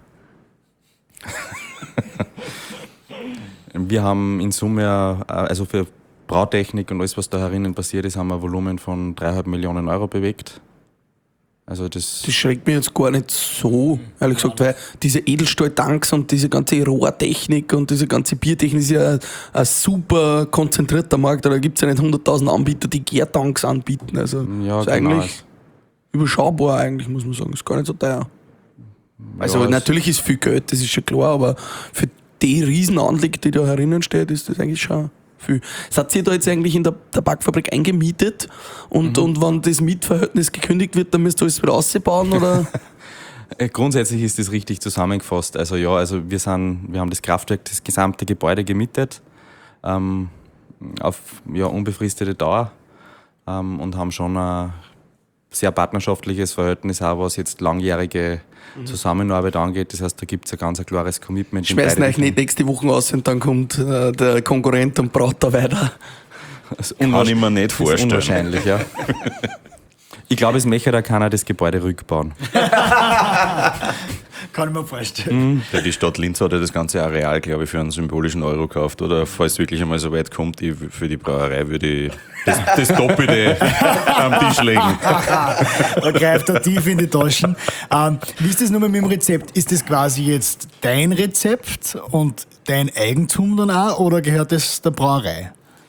Wir haben in Summe, also für Brautechnik und alles, was da herinnen passiert ist, haben wir ein Volumen von 3,5 Millionen Euro bewegt. Also das schreckt mich jetzt gar nicht so, ehrlich gesagt, weil diese Edelstahl-Tanks und diese ganze Rohrtechnik und diese ganze Biertechnik ist ja ein super konzentrierter Markt. Da gibt es ja nicht 100.000 Anbieter, die Gärtanks anbieten. Also ja, ist genau. eigentlich überschaubar, eigentlich, muss man sagen. Ist gar nicht so teuer. Also Ja, natürlich ist viel Geld, das ist schon klar, aber für die Riesenanlage, die da herinnen steht, ist das eigentlich schon viel. Seid ihr da jetzt eigentlich in der Backfabrik eingemietet und wenn das Mietverhältnis gekündigt wird, dann müsst ihr alles wieder ausbauen, oder? Grundsätzlich ist das richtig zusammengefasst. Also ja, also wir haben das Kraftwerk, das gesamte Gebäude gemietet auf unbefristete Dauer und haben schon ein sehr partnerschaftliches Verhältnis, auch was jetzt langjährige Zusammenarbeit angeht. Das heißt, da gibt es ein ganz klares Commitment. Schmeißen euch nicht nächste Woche aus und dann kommt der Konkurrent und braut da weiter. Kann ich mir nicht vorstellen. Unwahrscheinlich, ja. Ich glaube, es möchte da keiner das Gebäude rückbauen. Kann ich mir vorstellen. Ja, die Stadt Linz hat ja das ganze Areal, glaube ich, für einen symbolischen Euro gekauft. Oder falls es wirklich einmal so weit kommt, für die Brauerei würde ich das Doppelte am Tisch legen. Da greift er tief in die Taschen. Wie ist das nun mit dem Rezept? Ist das quasi jetzt dein Rezept und dein Eigentum dann auch oder gehört das der Brauerei?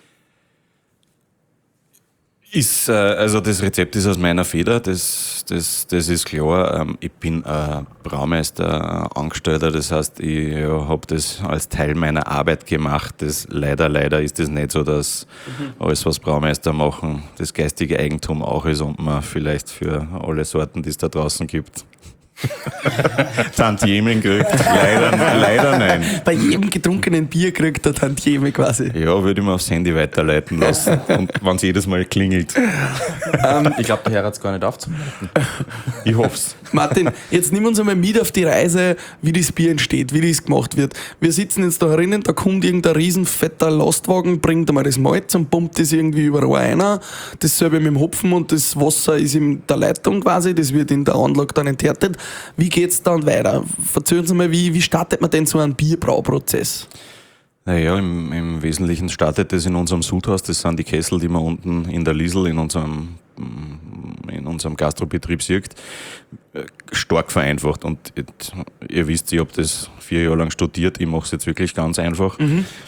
Also das Rezept ist aus meiner Feder, das ist klar. Ich bin Braumeister, Angestellter, das heißt, ich habe das als Teil meiner Arbeit gemacht. Leider ist es nicht so, dass alles, was Braumeister machen, das geistige Eigentum auch ist und man vielleicht für alle Sorten, die es da draußen gibt, Tantiemen kriegt. Leider nein. Bei jedem getrunkenen Bier kriegt er Tantieme quasi. Ja, würde ich mir aufs Handy weiterleiten lassen. Und wenn es jedes Mal klingelt. Ich glaube, der Herr hat es gar nicht aufzuhalten. Ich hoff's. Martin, jetzt nimm uns einmal mit auf die Reise, wie das Bier entsteht, wie das gemacht wird. Wir sitzen jetzt da herinnen, da kommt irgendein riesen fetter Lastwagen, bringt einmal das Malz und pumpt das irgendwie überall rein. Dasselbe mit dem Hopfen und das Wasser ist in der Leitung quasi, das wird in der Anlage dann enthärtet. Wie geht's dann weiter? Erzählen Sie mal, wie startet man denn so einen Bierbrauprozess? Naja, im Wesentlichen startet das in unserem Sudhaus. Das sind die Kessel, die man unten in der Liesel in unserem Gastrobetrieb sieht. Stark vereinfacht. Und ihr wisst, ich habe das 4 Jahre lang studiert. Ich mache es jetzt wirklich ganz einfach.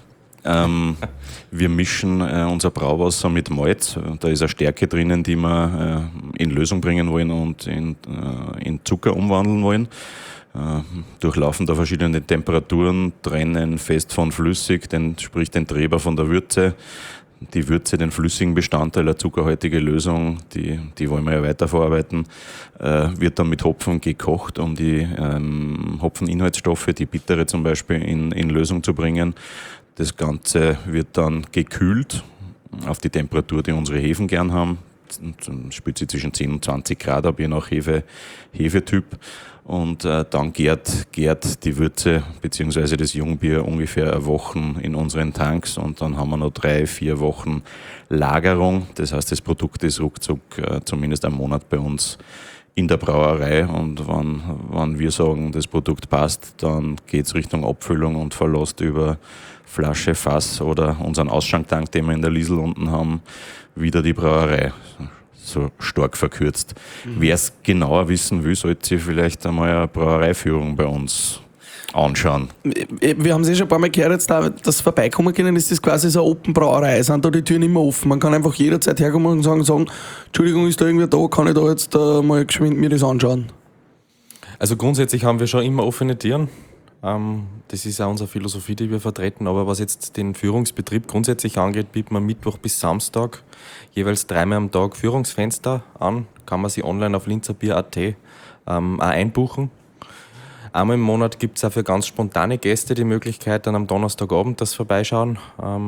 Wir mischen unser Brauwasser mit Malz. Da ist eine Stärke drinnen, die wir in Lösung bringen wollen und in Zucker umwandeln wollen. Durchlaufen da verschiedene Temperaturen, trennen fest von flüssig, sprich den Treber von der Würze. Die Würze, den flüssigen Bestandteil, eine zuckerhaltige Lösung, die wollen wir ja weiterverarbeiten, wird dann mit Hopfen gekocht, um die Hopfeninhaltsstoffe, die bittere zum Beispiel, in Lösung zu bringen. Das Ganze wird dann gekühlt auf die Temperatur, die unsere Hefen gern haben. Spielt sich zwischen 10 und 20 Grad ab, je nach Hefetyp. Und dann gärt die Würze bzw. das Jungbier ungefähr eine Woche in unseren Tanks und dann haben wir noch 3-4 Wochen Lagerung. Das heißt, das Produkt ist ruckzuck zumindest einen Monat bei uns in der Brauerei und wenn wir sagen, das Produkt passt, dann geht's Richtung Abfüllung und verlässt über Flasche, Fass oder unseren Ausschanktank, den wir in der Liesel unten haben, wieder die Brauerei. So stark verkürzt. Wer es genauer wissen will, sollte sich vielleicht einmal eine Brauereiführung bei uns anschauen. Wir haben es schon ein paar Mal gehört, jetzt da, dass vorbeikommen können, ist das quasi so eine Open-Brauerei. Sind da die Türen immer offen? Man kann einfach jederzeit herkommen und sagen, Entschuldigung, ist da irgendwer da? Kann ich da jetzt mal geschwind mir das anschauen? Also grundsätzlich haben wir schon immer offene Türen. Das ist auch unsere Philosophie, die wir vertreten. Aber was jetzt den Führungsbetrieb grundsätzlich angeht, bieten wir Mittwoch bis Samstag jeweils 3-mal am Tag Führungsfenster an. Kann man sich online auf linzerbier.at auch einbuchen. Einmal im Monat gibt es auch für ganz spontane Gäste die Möglichkeit, dann am Donnerstagabend das Vorbeischauen.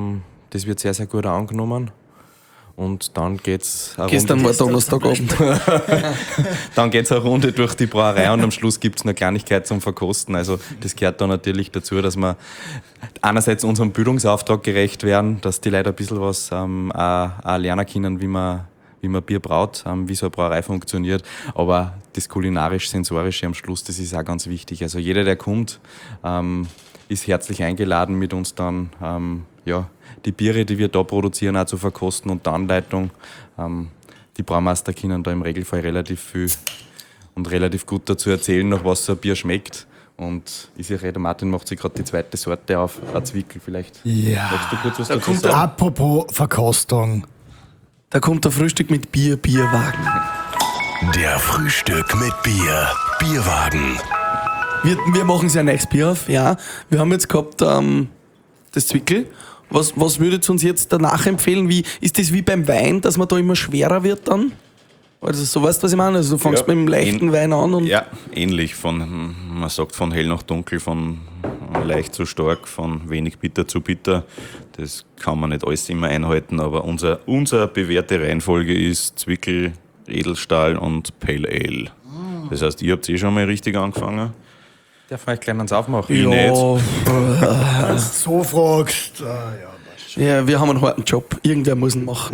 Das wird sehr, sehr gut angenommen. Und dann geht's Gestern war Donnerstagabend. Dann geht's eine Runde durch die Brauerei und am Schluss gibt's eine Kleinigkeit zum Verkosten. Also das gehört da natürlich dazu, dass wir einerseits unserem Bildungsauftrag gerecht werden, dass die Leute ein bisschen was auch lernen können, wie man Bier braut, wie so eine Brauerei funktioniert. Aber das kulinarisch-sensorische am Schluss, das ist auch ganz wichtig. Also jeder, der kommt, ist herzlich eingeladen, mit uns dann die Biere, die wir da produzieren, auch zu verkosten und der Anleitung. Die Braumeister können da im Regelfall relativ viel und relativ gut dazu erzählen, nach was so ein Bier schmeckt. Und ich sehe, der Martin macht sich gerade die zweite Sorte auf, ein Zwickel vielleicht. Ja. Magst du kurz was Da dazu kommt sagen? Apropos Verkostung. Da kommt der Frühstück mit Bierwagen. Der Frühstück mit Bier. Bierwagen. Wir machen ja ein neues Bier auf, ja. Wir haben jetzt gehabt das Zwickel. Was würdet ihr uns jetzt danach empfehlen? Ist das wie beim Wein, dass man da immer schwerer wird dann? Also so weißt du, was ich meine? Also du fängst mit dem leichten Wein an und... Ja, ähnlich. Man sagt von hell nach dunkel, von leicht zu stark, von wenig bitter zu bitter. Das kann man nicht alles immer einhalten, aber unsere bewährte Reihenfolge ist Zwickel, Edelstahl und Pale Ale. Das heißt, ihr habt schon mal richtig angefangen. Darf ich gleich eins aufmachen? Ich nicht. So fragst. Ja, wir haben einen harten Job. Irgendwer muss ihn machen.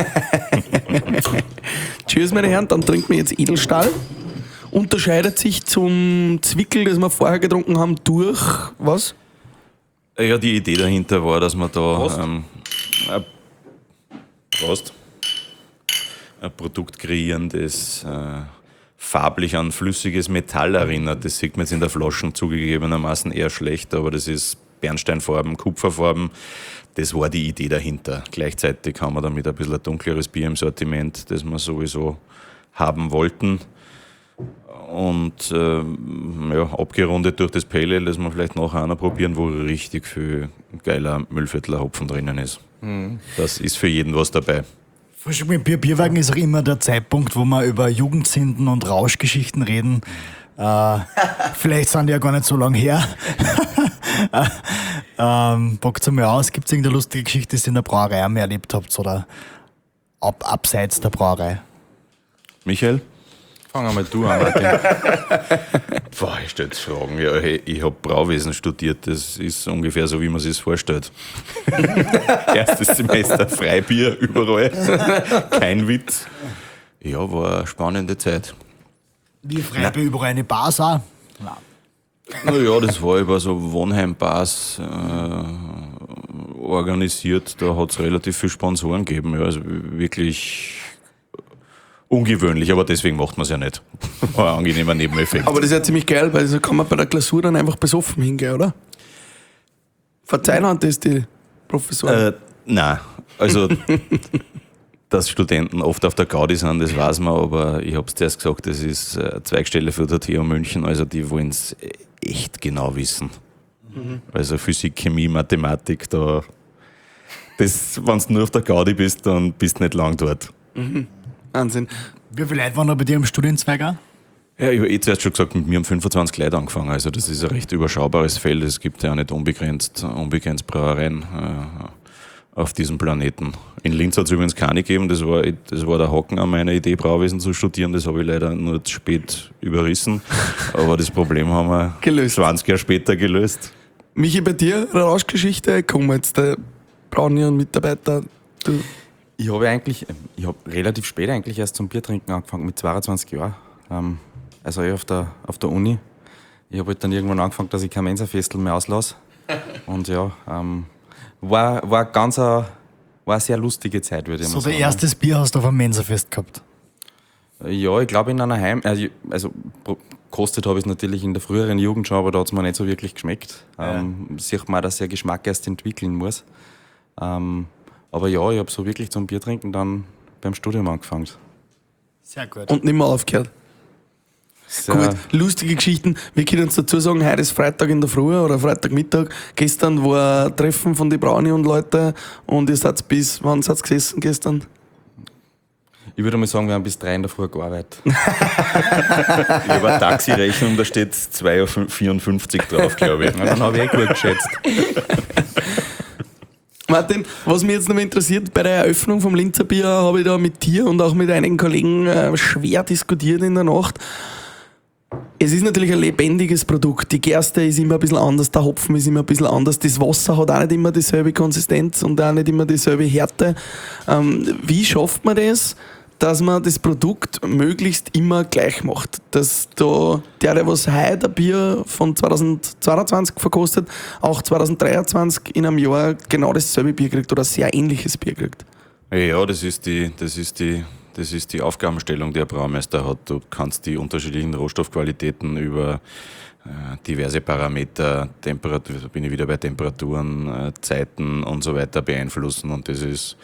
Tschüss, meine Herren, dann trinken wir jetzt Edelstahl. Unterscheidet sich zum Zwickel, das wir vorher getrunken haben, durch was? Ja, die Idee dahinter war, dass man da ein Produkt kreieren, das farblich an flüssiges Metall erinnert. Das sieht man jetzt in der Flasche zugegebenermaßen eher schlecht, aber das ist Bernsteinfarben, Kupferfarben. Das war die Idee dahinter. Gleichzeitig haben wir damit ein bisschen ein dunkleres Bier im Sortiment, das wir sowieso haben wollten. Und abgerundet durch das Pale Ale, das wir vielleicht nachher auch noch probieren, wo richtig viel geiler Müllviertler Hopfen drinnen ist. Das ist für jeden was dabei. Frühstück mit Bierwagen ist auch immer der Zeitpunkt, wo wir über Jugendsünden und Rauschgeschichten reden. Vielleicht sind die ja gar nicht so lang her. Packt's mal aus. Gibt es irgendeine lustige Geschichte, die ihr in der Brauerei einmal erlebt habt oder abseits der Brauerei? Michael? Fang einmal du an, Martin. Boah, ich stelle Fragen. Ja, hey, ich habe Brauwesen studiert. Das ist ungefähr so, wie man sich es vorstellt. Erstes Semester Freibier überall. Kein Witz. Ja, war eine spannende Zeit. Wie Freibier überall eine Bars auch? Naja, das war über so Wohnheimbars organisiert. Da hat es relativ viele Sponsoren gegeben. Ja, also wirklich ungewöhnlich, aber deswegen macht man es ja nicht. War ein angenehmer Nebeneffekt. Aber das ist ja ziemlich geil, weil so kann man bei der Klausur dann einfach besoffen hingehen, oder? Verzeihen haben das die Professoren. Nein, also dass Studenten oft auf der Gaudi sind, das weiß man, aber ich habe es zuerst gesagt, das ist eine Zweigstelle für der TU München, also die wollen es echt genau wissen. Also Physik, Chemie, Mathematik, wenn du nur auf der Gaudi bist, dann bist du nicht lang dort. Wahnsinn. Wie viele Leute waren da bei dir im Studienzweig auch? Ja, ich habe zuerst schon gesagt, mit mir haben 25 Leute angefangen. Also das ist ein recht überschaubares Feld. Es gibt ja auch nicht unbegrenzt Brauereien auf diesem Planeten. In Linz hat es übrigens keine gegeben. Das war der Haken an meiner Idee, Brauwesen zu studieren. Das habe ich leider nur zu spät überrissen. Aber das Problem haben wir Gelöst. 20 Jahre später gelöst. Michi, bei dir, eine Rauschgeschichte, komm jetzt, der Brauni und Mitarbeiter, du. Ich habe relativ spät eigentlich erst zum Biertrinken angefangen, mit 22 Jahren. Also auf der Uni. Ich habe halt dann irgendwann angefangen, dass ich kein Mensa-Festel mehr auslasse. Und ja, war eine sehr lustige Zeit, würde ich mal So sagen. dein erstes Bier hast du auf einem Mensafest gehabt? Ja, ich glaube in einer kostet habe ich es natürlich in der früheren Jugend schon, aber da hat es mir nicht so wirklich geschmeckt. Sieht man, dass der Geschmack erst entwickeln muss. Aber ja, ich habe so wirklich zum Biertrinken dann beim Studium angefangen. Sehr gut. Und nicht mehr aufgehört. Gut, lustige Geschichten. Wir können uns dazu sagen, heute ist Freitag in der Früh oder Freitagmittag. Gestern war ein Treffen von die Brauni und Leute und ihr seid wann seid ihr gesessen gestern? Ich würde mal sagen, wir haben bis 3 in der Früh gearbeitet. Ich habe eine Taxirechnung, da steht 2,54 drauf, glaube ich. Ja, dann habe ich gut geschätzt. Martin, was mich jetzt noch interessiert, bei der Eröffnung vom Linzer Bier habe ich da mit dir und auch mit einigen Kollegen schwer diskutiert in der Nacht. Es ist natürlich ein lebendiges Produkt. Die Gerste ist immer ein bisschen anders, der Hopfen ist immer ein bisschen anders, das Wasser hat auch nicht immer dieselbe Konsistenz und auch nicht immer dieselbe Härte. Wie schafft man das, dass man das Produkt möglichst immer gleich macht? Dass da der was heute ein Bier von 2022 verkostet, auch 2023 in einem Jahr genau dasselbe Bier kriegt oder ein sehr ähnliches Bier kriegt? Ja, das ist die Aufgabenstellung, die ein Braumeister hat. Du kannst die unterschiedlichen Rohstoffqualitäten über diverse Parameter, Temperatur, da bin ich wieder bei Temperaturen, Zeiten und so weiter beeinflussen. Und das ist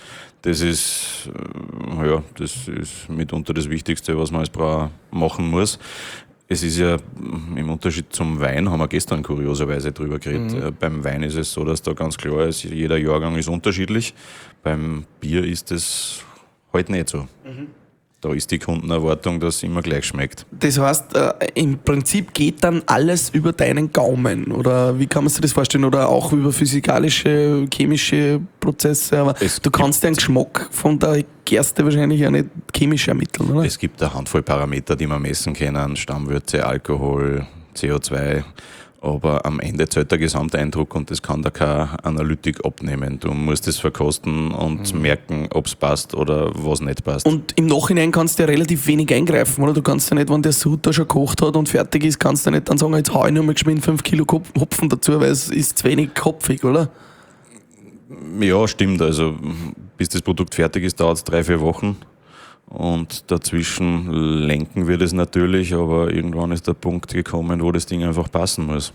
mitunter das Wichtigste, was man als Brauer machen muss. Es ist ja im Unterschied zum Wein, haben wir gestern kurioserweise drüber geredet. Beim Wein ist es so, dass da ganz klar ist, jeder Jahrgang ist unterschiedlich. Beim Bier ist es halt nicht so. Da ist die Kundenerwartung, dass es immer gleich schmeckt. Das heißt, im Prinzip geht dann alles über deinen Gaumen, oder wie kann man sich das vorstellen? Oder auch über physikalische, chemische Prozesse, aber du kannst den Geschmack von der Gerste wahrscheinlich auch nicht chemisch ermitteln, oder? Es gibt eine Handvoll Parameter, die man messen können, Stammwürze, Alkohol, CO2, aber am Ende zählt der Gesamteindruck und das kann da keine Analytik abnehmen. Du musst es verkosten und merken, ob es passt oder was nicht passt. Und im Nachhinein kannst du ja relativ wenig eingreifen, oder? Du kannst ja nicht, wenn der Sud da schon gekocht hat und fertig ist, kannst du nicht dann sagen, jetzt hau ich nur mal geschwind 5 Kilo Hopfen dazu, weil es ist zu wenig kopfig, oder? Ja, stimmt. Also bis das Produkt fertig ist, dauert es 3-4 Wochen. Und dazwischen lenken wir das natürlich, aber irgendwann ist der Punkt gekommen, wo das Ding einfach passen muss.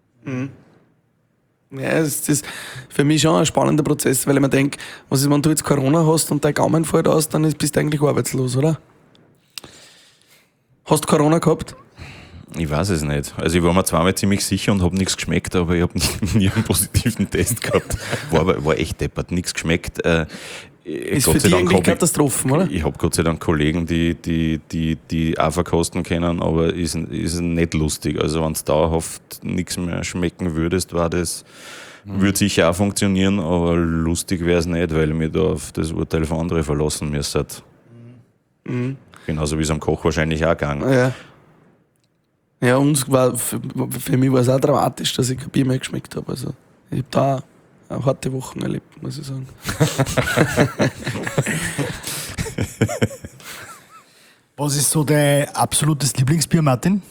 Ja, es ist für mich schon ein spannender Prozess, weil ich mir denke, was ist, wenn du jetzt Corona hast und dein Gaumen fällt aus, dann bist du eigentlich arbeitslos, oder? Hast du Corona gehabt? Ich weiß es nicht. Also ich war mir zweimal ziemlich sicher und habe nichts geschmeckt, aber ich habe nie einen positiven Test gehabt. War echt deppert, nichts geschmeckt. Ist für dich eigentlich Katastrophen, oder? Ich habe Gott sei Dank Kollegen, die auch verkosten können, aber ist nicht lustig. Also wenn du dauerhaft nichts mehr schmecken würdest, würde sicher auch funktionieren, aber lustig wäre es nicht, weil ich mich da auf das Urteil von anderen verlassen müsste. Genauso wie es am Koch wahrscheinlich auch gegangen. Ja. Ja, für mich war es auch dramatisch, dass ich kein Bier mehr geschmeckt habe. Also, ich habe da auch harte Wochen erlebt, muss ich sagen. Was ist so dein absolutes Lieblingsbier, Martin?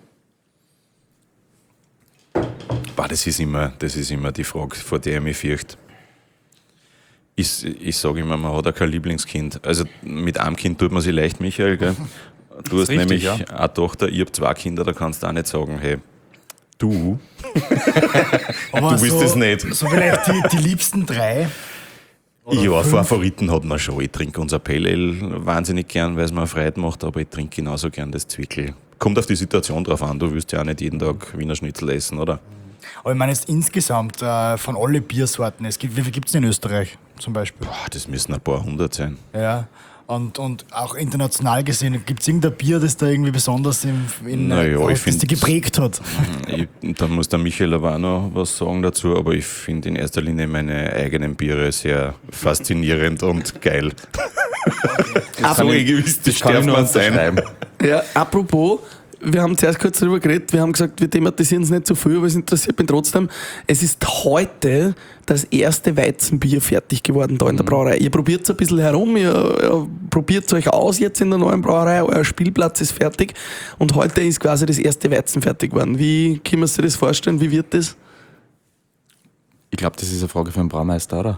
Das ist immer die Frage, vor der ich mich fürchte. Ich sage immer, man hat auch kein Lieblingskind. Also mit einem Kind tut man sich leicht, Michael, gell? Du hast richtig, nämlich ja. eine Tochter, ich habe 2 Kinder, da kannst du auch nicht sagen, hey, du Aber bist es nicht. So vielleicht die liebsten 3? Ja, Favoriten hat man schon. Ich trinke unser Pale Ale wahnsinnig gern, weil es mir Freude macht, aber ich trinke genauso gern das Zwickel. Kommt auf die Situation drauf an, du willst ja auch nicht jeden Tag Wiener Schnitzel essen, oder? Aber ich meine jetzt insgesamt von alle Biersorten, wie viel gibt es in Österreich zum Beispiel? Das müssen ein paar hundert sein. Ja. Und auch international gesehen, gibt es irgendein Bier, das da irgendwie besonders das die geprägt hat? Da muss der Michael aber auch noch was sagen dazu, aber ich finde in erster Linie meine eigenen Biere sehr faszinierend und geil. So egoistisch darf man sein. Ja, apropos, wir haben zuerst kurz darüber geredet, wir haben gesagt, wir thematisieren es nicht so viel, aber es interessiert mich trotzdem. Es ist heute das erste Weizenbier fertig geworden da in der Brauerei. Ihr probiert es ein bisschen herum, ihr probiert es euch aus jetzt in der neuen Brauerei, euer Spielplatz ist fertig und heute ist quasi das erste Weizen fertig geworden. Wie kann man sich das vorstellen, wie wird das? Ich glaube, das ist eine Frage für einen Braumeister, oder?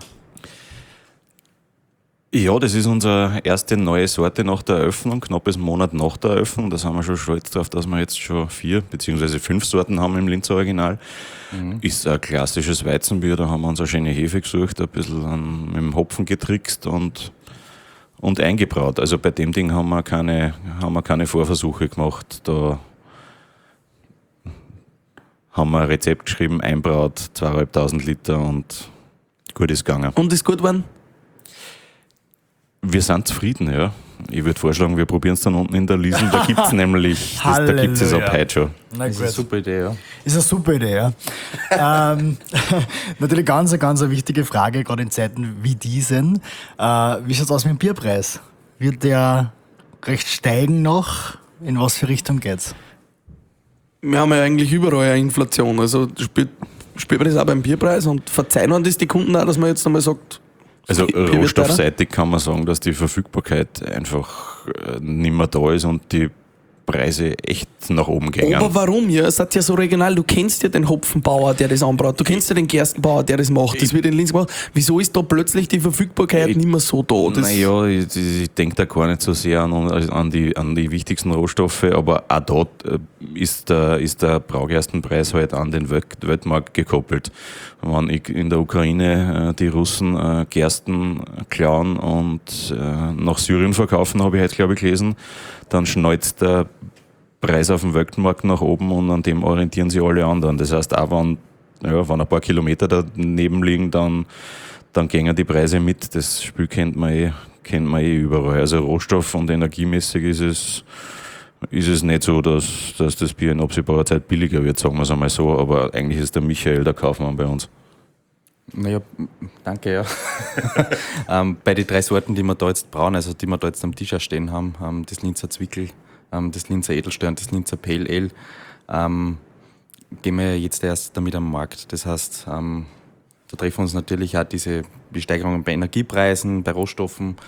Ja, das ist unsere erste neue Sorte nach der Eröffnung, knappes Monat nach der Eröffnung. Da sind wir schon stolz drauf, dass wir jetzt schon 4 bzw. 5 Sorten haben im Linzer Original. Ist ein klassisches Weizenbier, da haben wir uns eine schöne Hefe gesucht, ein bisschen mit dem Hopfen getrickst und eingebraut. Also bei dem Ding haben wir keine Vorversuche gemacht. Da haben wir ein Rezept geschrieben, einbraut, 2.500 Liter und gut ist gegangen. Und ist gut geworden? Wir sind zufrieden, ja. Ich würde vorschlagen, wir probieren es dann unten in der Liesel. Da gibt es nämlich, da gibt es ab Halleluja. heute schon. Na Das ist eine super Idee, ja. Ist eine super Idee, ja. Natürlich ganz eine wichtige Frage, gerade in Zeiten wie diesen. Wie schaut es aus mit dem Bierpreis? Wird der recht steigen noch? In was für Richtung geht's? Wir haben ja eigentlich überall eine Inflation. Also spürt man das auch beim Bierpreis und verzeihen uns das die Kunden auch, dass man jetzt einmal sagt, Also Bier wird rohstoffseitig kann man sagen, dass die Verfügbarkeit einfach nicht mehr da ist und die Preise echt nach oben gehen. aber warum? Ja, es ist ja so regional. Du kennst ja den Hopfenbauer, der das anbaut. Du kennst ja den Gerstenbauer, der das macht. Das wird in Linz gemacht. Wieso ist da plötzlich die Verfügbarkeit nicht mehr so da? Das Naja, ich denke da gar nicht so sehr an die wichtigsten Rohstoffe, aber auch dort ist der Braugerstenpreis halt an den Weltmarkt gekoppelt. Wenn in der Ukraine die Russen Gersten klauen und nach Syrien verkaufen, habe ich heute, glaube ich, gelesen, dann schnallt der Preis auf dem Weltmarkt nach oben und an dem orientieren sich alle anderen. Das heißt, auch wenn ein paar Kilometer daneben liegen, dann gehen die Preise mit. Das Spiel kennt man eh überall. Also rohstoff- und energiemäßig ist es nicht so, dass das Bier in absehbarer Zeit billiger wird, sagen wir es einmal so. Aber eigentlich ist der Michael der Kaufmann bei uns. Naja, danke, ja. Bei den 3 Sorten, die wir da jetzt brauen, also die wir da jetzt am Tisch auch stehen haben, das Linzer Zwickel, das Linzer Edelstern und das Linzer Pale Ale, gehen wir jetzt erst damit am Markt. Das heißt, da treffen uns natürlich auch diese Steigerungen bei Energiepreisen, bei Rohstoffen.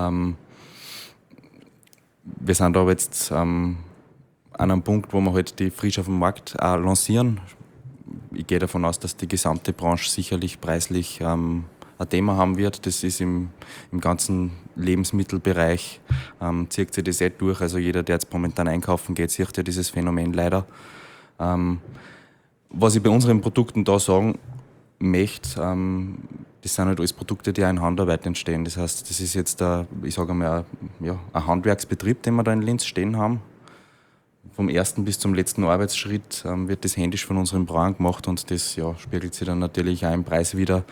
Wir sind aber jetzt an einem Punkt, wo wir halt die frisch auf dem Markt auch lancieren. Ich gehe davon aus, dass die gesamte Branche sicherlich preislich ein Thema haben wird. Das ist im ganzen Lebensmittelbereich, zieht sich das eh durch. Also jeder, der jetzt momentan einkaufen geht, sieht ja dieses Phänomen leider. Was ich bei unseren Produkten da sagen möchte, das sind halt alles Produkte, die auch in Handarbeit entstehen. Das heißt, das ist jetzt ein Handwerksbetrieb, den wir da in Linz stehen haben. Vom ersten bis zum letzten Arbeitsschritt wird das händisch von unseren Brauern gemacht und das spiegelt sich dann natürlich auch im Preis wider.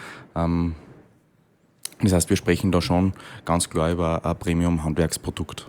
Das heißt, wir sprechen da schon ganz klar über ein Premium-Handwerksprodukt.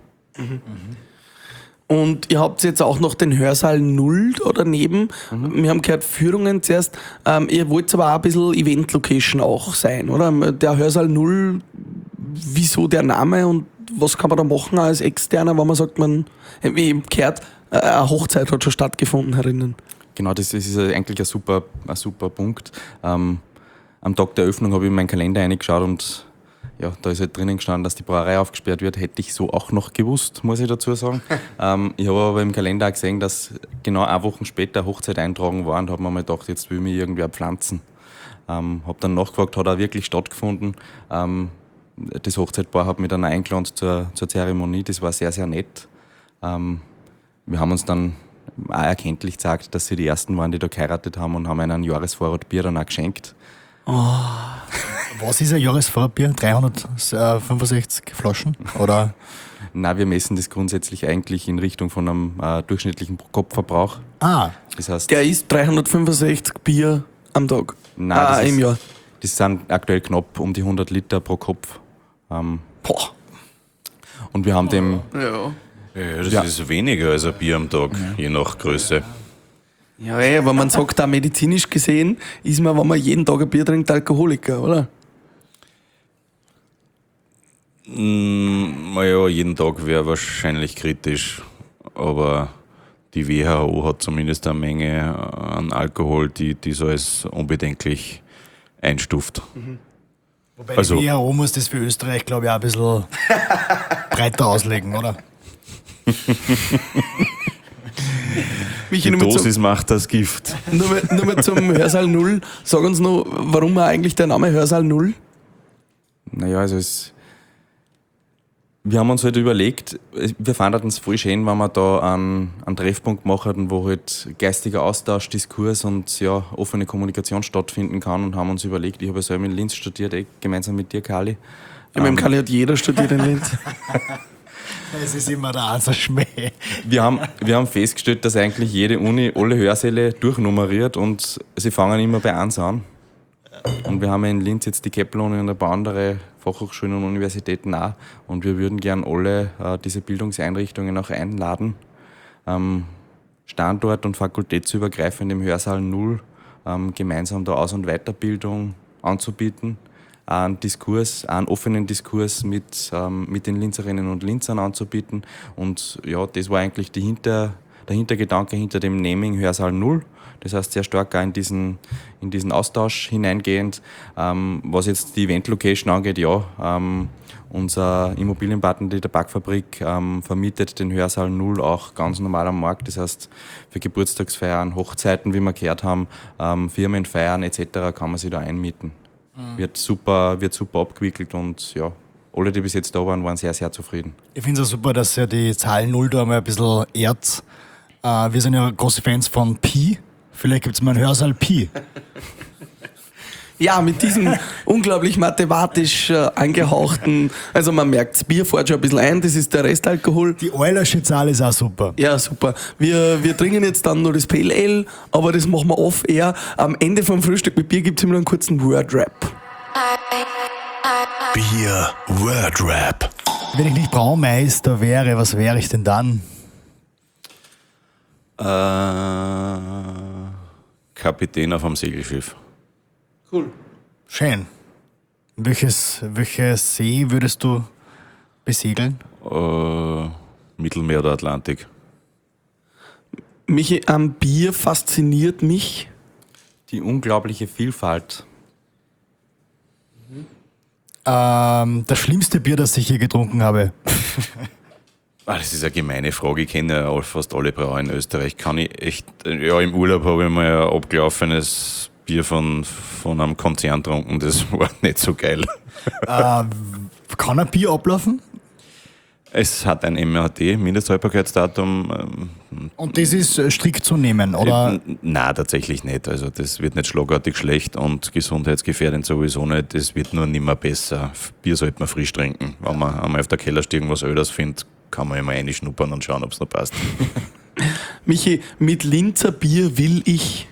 Und ihr habt jetzt auch noch den Hörsaal 0 da daneben. Wir haben gehört, Führungen zuerst. Ihr wollt aber auch ein bisschen Event-Location auch sein, oder? Der Hörsaal 0, wieso der Name und was kann man da machen als Externer, wenn man sagt, wie eben gehört, eine Hochzeit hat schon stattgefunden herinnen. Genau, das ist eigentlich ein super Punkt. Am Tag der Eröffnung habe ich in meinen Kalender reingeschaut und ja, da ist halt drinnen gestanden, dass die Brauerei aufgesperrt wird. Hätte ich so auch noch gewusst, muss ich dazu sagen. Ich habe aber im Kalender auch gesehen, dass genau 1 Woche später eine Hochzeit eintragen war und habe mir mal gedacht, jetzt will mich irgendwer pflanzen. Habe dann nachgefragt, hat auch wirklich stattgefunden. Das Hochzeitpaar hat mich dann eingeladen zur Zeremonie, das war sehr, sehr nett. Wir haben uns dann auch erkenntlich gesagt, dass sie die Ersten waren, die da geheiratet haben und haben einen Jahresvorrat Bier dann auch geschenkt. Was ist ein Jahresvorbier? 365 Flaschen? Oder? Nein, wir messen das grundsätzlich eigentlich in Richtung von einem durchschnittlichen Pro-Kopf-Verbrauch. Das heißt, Der isst 365 Bier am Tag. nein, Im Jahr. das sind aktuell knapp um die 100 Liter pro Kopf. Boah. Und wir haben dem, Ja. Ja, das ist weniger als ein Bier am Tag, je nach Größe. Ja, aber man sagt auch medizinisch gesehen, ist man, wenn man jeden Tag ein Bier trinkt, Alkoholiker, oder? Naja, jeden Tag wäre wahrscheinlich kritisch, aber die WHO hat zumindest eine Menge an Alkohol, die so als unbedenklich einstuft. Wobei Also- die WHO muss das für Österreich, glaube ich, auch ein bisschen breiter auslegen, oder? Michi, Die nur mit Dosis macht das Gift. nur mal zum Hörsaal 0. Sag uns noch, warum eigentlich der Name Hörsaal 0? naja, also wir haben uns halt überlegt, wir fanden es voll schön, wenn wir da einen Treffpunkt machen, wo halt geistiger Austausch, Diskurs und ja, offene Kommunikation stattfinden kann und haben uns überlegt, ich habe ja selber in Linz studiert, gemeinsam mit dir, Kali. Ja, mit dem Kali hat jeder studiert in Linz. Es ist immer der Schmäh. Wir haben festgestellt, dass eigentlich jede Uni alle Hörsäle durchnummeriert und sie fangen immer bei 1 an. Und wir haben ja in Linz jetzt die Keppel-Uni und ein paar andere Fachhochschulen und Universitäten auch. Und wir würden gern alle diese Bildungseinrichtungen auch einladen, Standort- und fakultätsübergreifend im Hörsaal 0 gemeinsam da Aus- und Weiterbildung anzubieten, einen offenen Diskurs mit den Linzerinnen und Linzern anzubieten. Und ja, das war eigentlich der Hintergedanke hinter dem Naming Hörsaal 0. Das heißt, sehr stark auch in diesen Austausch hineingehend. Was jetzt die Event-Location angeht, ja, unser Immobilienpartner, die Tabakfabrik, vermietet den Hörsaal 0 auch ganz normal am Markt. Das heißt, für Geburtstagsfeiern, Hochzeiten, wie wir gehört haben, Firmenfeiern etc. kann man sich da einmieten. Wird super abgewickelt und ja, alle, die bis jetzt da waren sehr, sehr zufrieden. Ich finde es auch super, dass ihr die Zahl 0 da mal ein bisschen ehrt. Wir sind ja große Fans von Pi. Vielleicht gibt es mal einen Hörsaal Pi. Ja, mit diesem unglaublich mathematisch angehauchten, also man merkt, das Bier fährt schon ein bisschen ein, das ist der Restalkohol. Die Eulersche Zahl ist auch super. Ja, super. Wir trinken jetzt dann noch das Pale Ale, aber das machen wir off-air. Am Ende vom Frühstück mit Bier gibt es immer noch einen kurzen Word-Rap. Bier Word Rap. Wenn ich nicht Braumeister wäre, was wäre ich denn dann? Kapitän auf einem Segelschiff. Cool. Schön. Welches See würdest du besegeln? Mittelmeer oder Atlantik. Michi, am Bier fasziniert mich. Die unglaubliche Vielfalt. Das schlimmste Bier, das ich je getrunken habe. Das ist eine gemeine Frage. Ich kenne ja fast alle Brauer in Österreich. Kann ich echt, ja, im Urlaub habe ich mal ein abgelaufenes Bier von einem Konzern getrunken. Das war nicht so geil. Kann ein Bier ablaufen? Es hat ein MHD, Mindesthaltbarkeitsdatum. Und das ist strikt zu nehmen, oder? Nein, tatsächlich nicht. Also das wird nicht schlagartig schlecht und gesundheitsgefährdend sowieso nicht. Das wird nur nimmer besser. Bier sollte man frisch trinken. Wenn man einmal auf der Kellerstiegen was Ödes findet, kann man immer reinschnuppern und schauen, ob es noch passt. Michi, mit Linzer Bier will ich.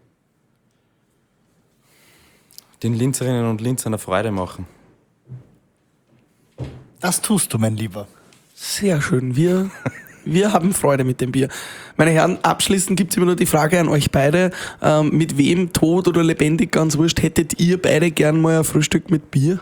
Den Linzerinnen und Linzern eine Freude machen. Das tust du, mein Lieber. Sehr schön. Wir haben Freude mit dem Bier. Meine Herren, abschließend gibt es immer nur die Frage an euch beide. Mit wem, tot oder lebendig, ganz wurscht, hättet ihr beide gern mal ein Frühstück mit Bier?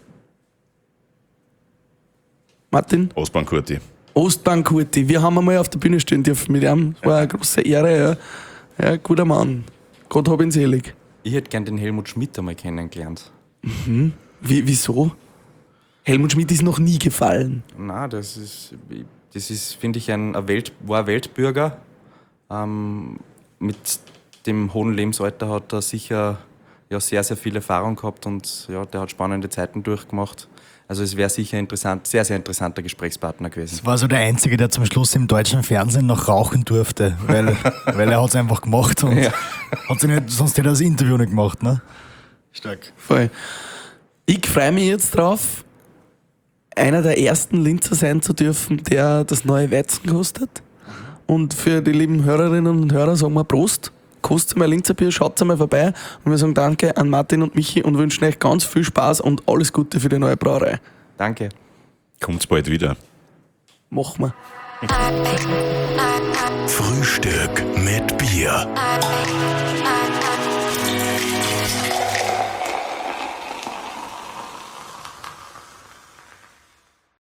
Martin? Ostbankurti. Ostbankurti. Wir haben einmal auf der Bühne stehen dürfen mit ihm. Das war eine große Ehre. Ja, ja, guter Mann. Gott hab ihn selig. Ich hätte gern den Helmut Schmidt einmal kennengelernt. Wieso? Helmut Schmidt ist noch nie gefallen. Nein, das ist finde ich, ein Weltbürger. Mit dem hohen Lebensalter hat er sicher ja, sehr, sehr viel Erfahrung gehabt und ja, der hat spannende Zeiten durchgemacht. Also es wäre sicher interessant, sehr, sehr interessanter Gesprächspartner gewesen. Das war so der Einzige, der zum Schluss im deutschen Fernsehen noch rauchen durfte, weil er hat es einfach gemacht und hat sich nicht, sonst hätte er das Interview nicht gemacht. Ne? Stark. Voll. Ich freue mich jetzt drauf, einer der ersten Linzer sein zu dürfen, der das neue Weizen kostet. Und für die lieben Hörerinnen und Hörer sagen wir Prost. Kostet mal Linzer Bier, schaut mal vorbei. Und wir sagen Danke an Martin und Michi und wünschen euch ganz viel Spaß und alles Gute für die neue Brauerei. Danke. Kommt's bald wieder. Machen wir. Frühstück mit Bier.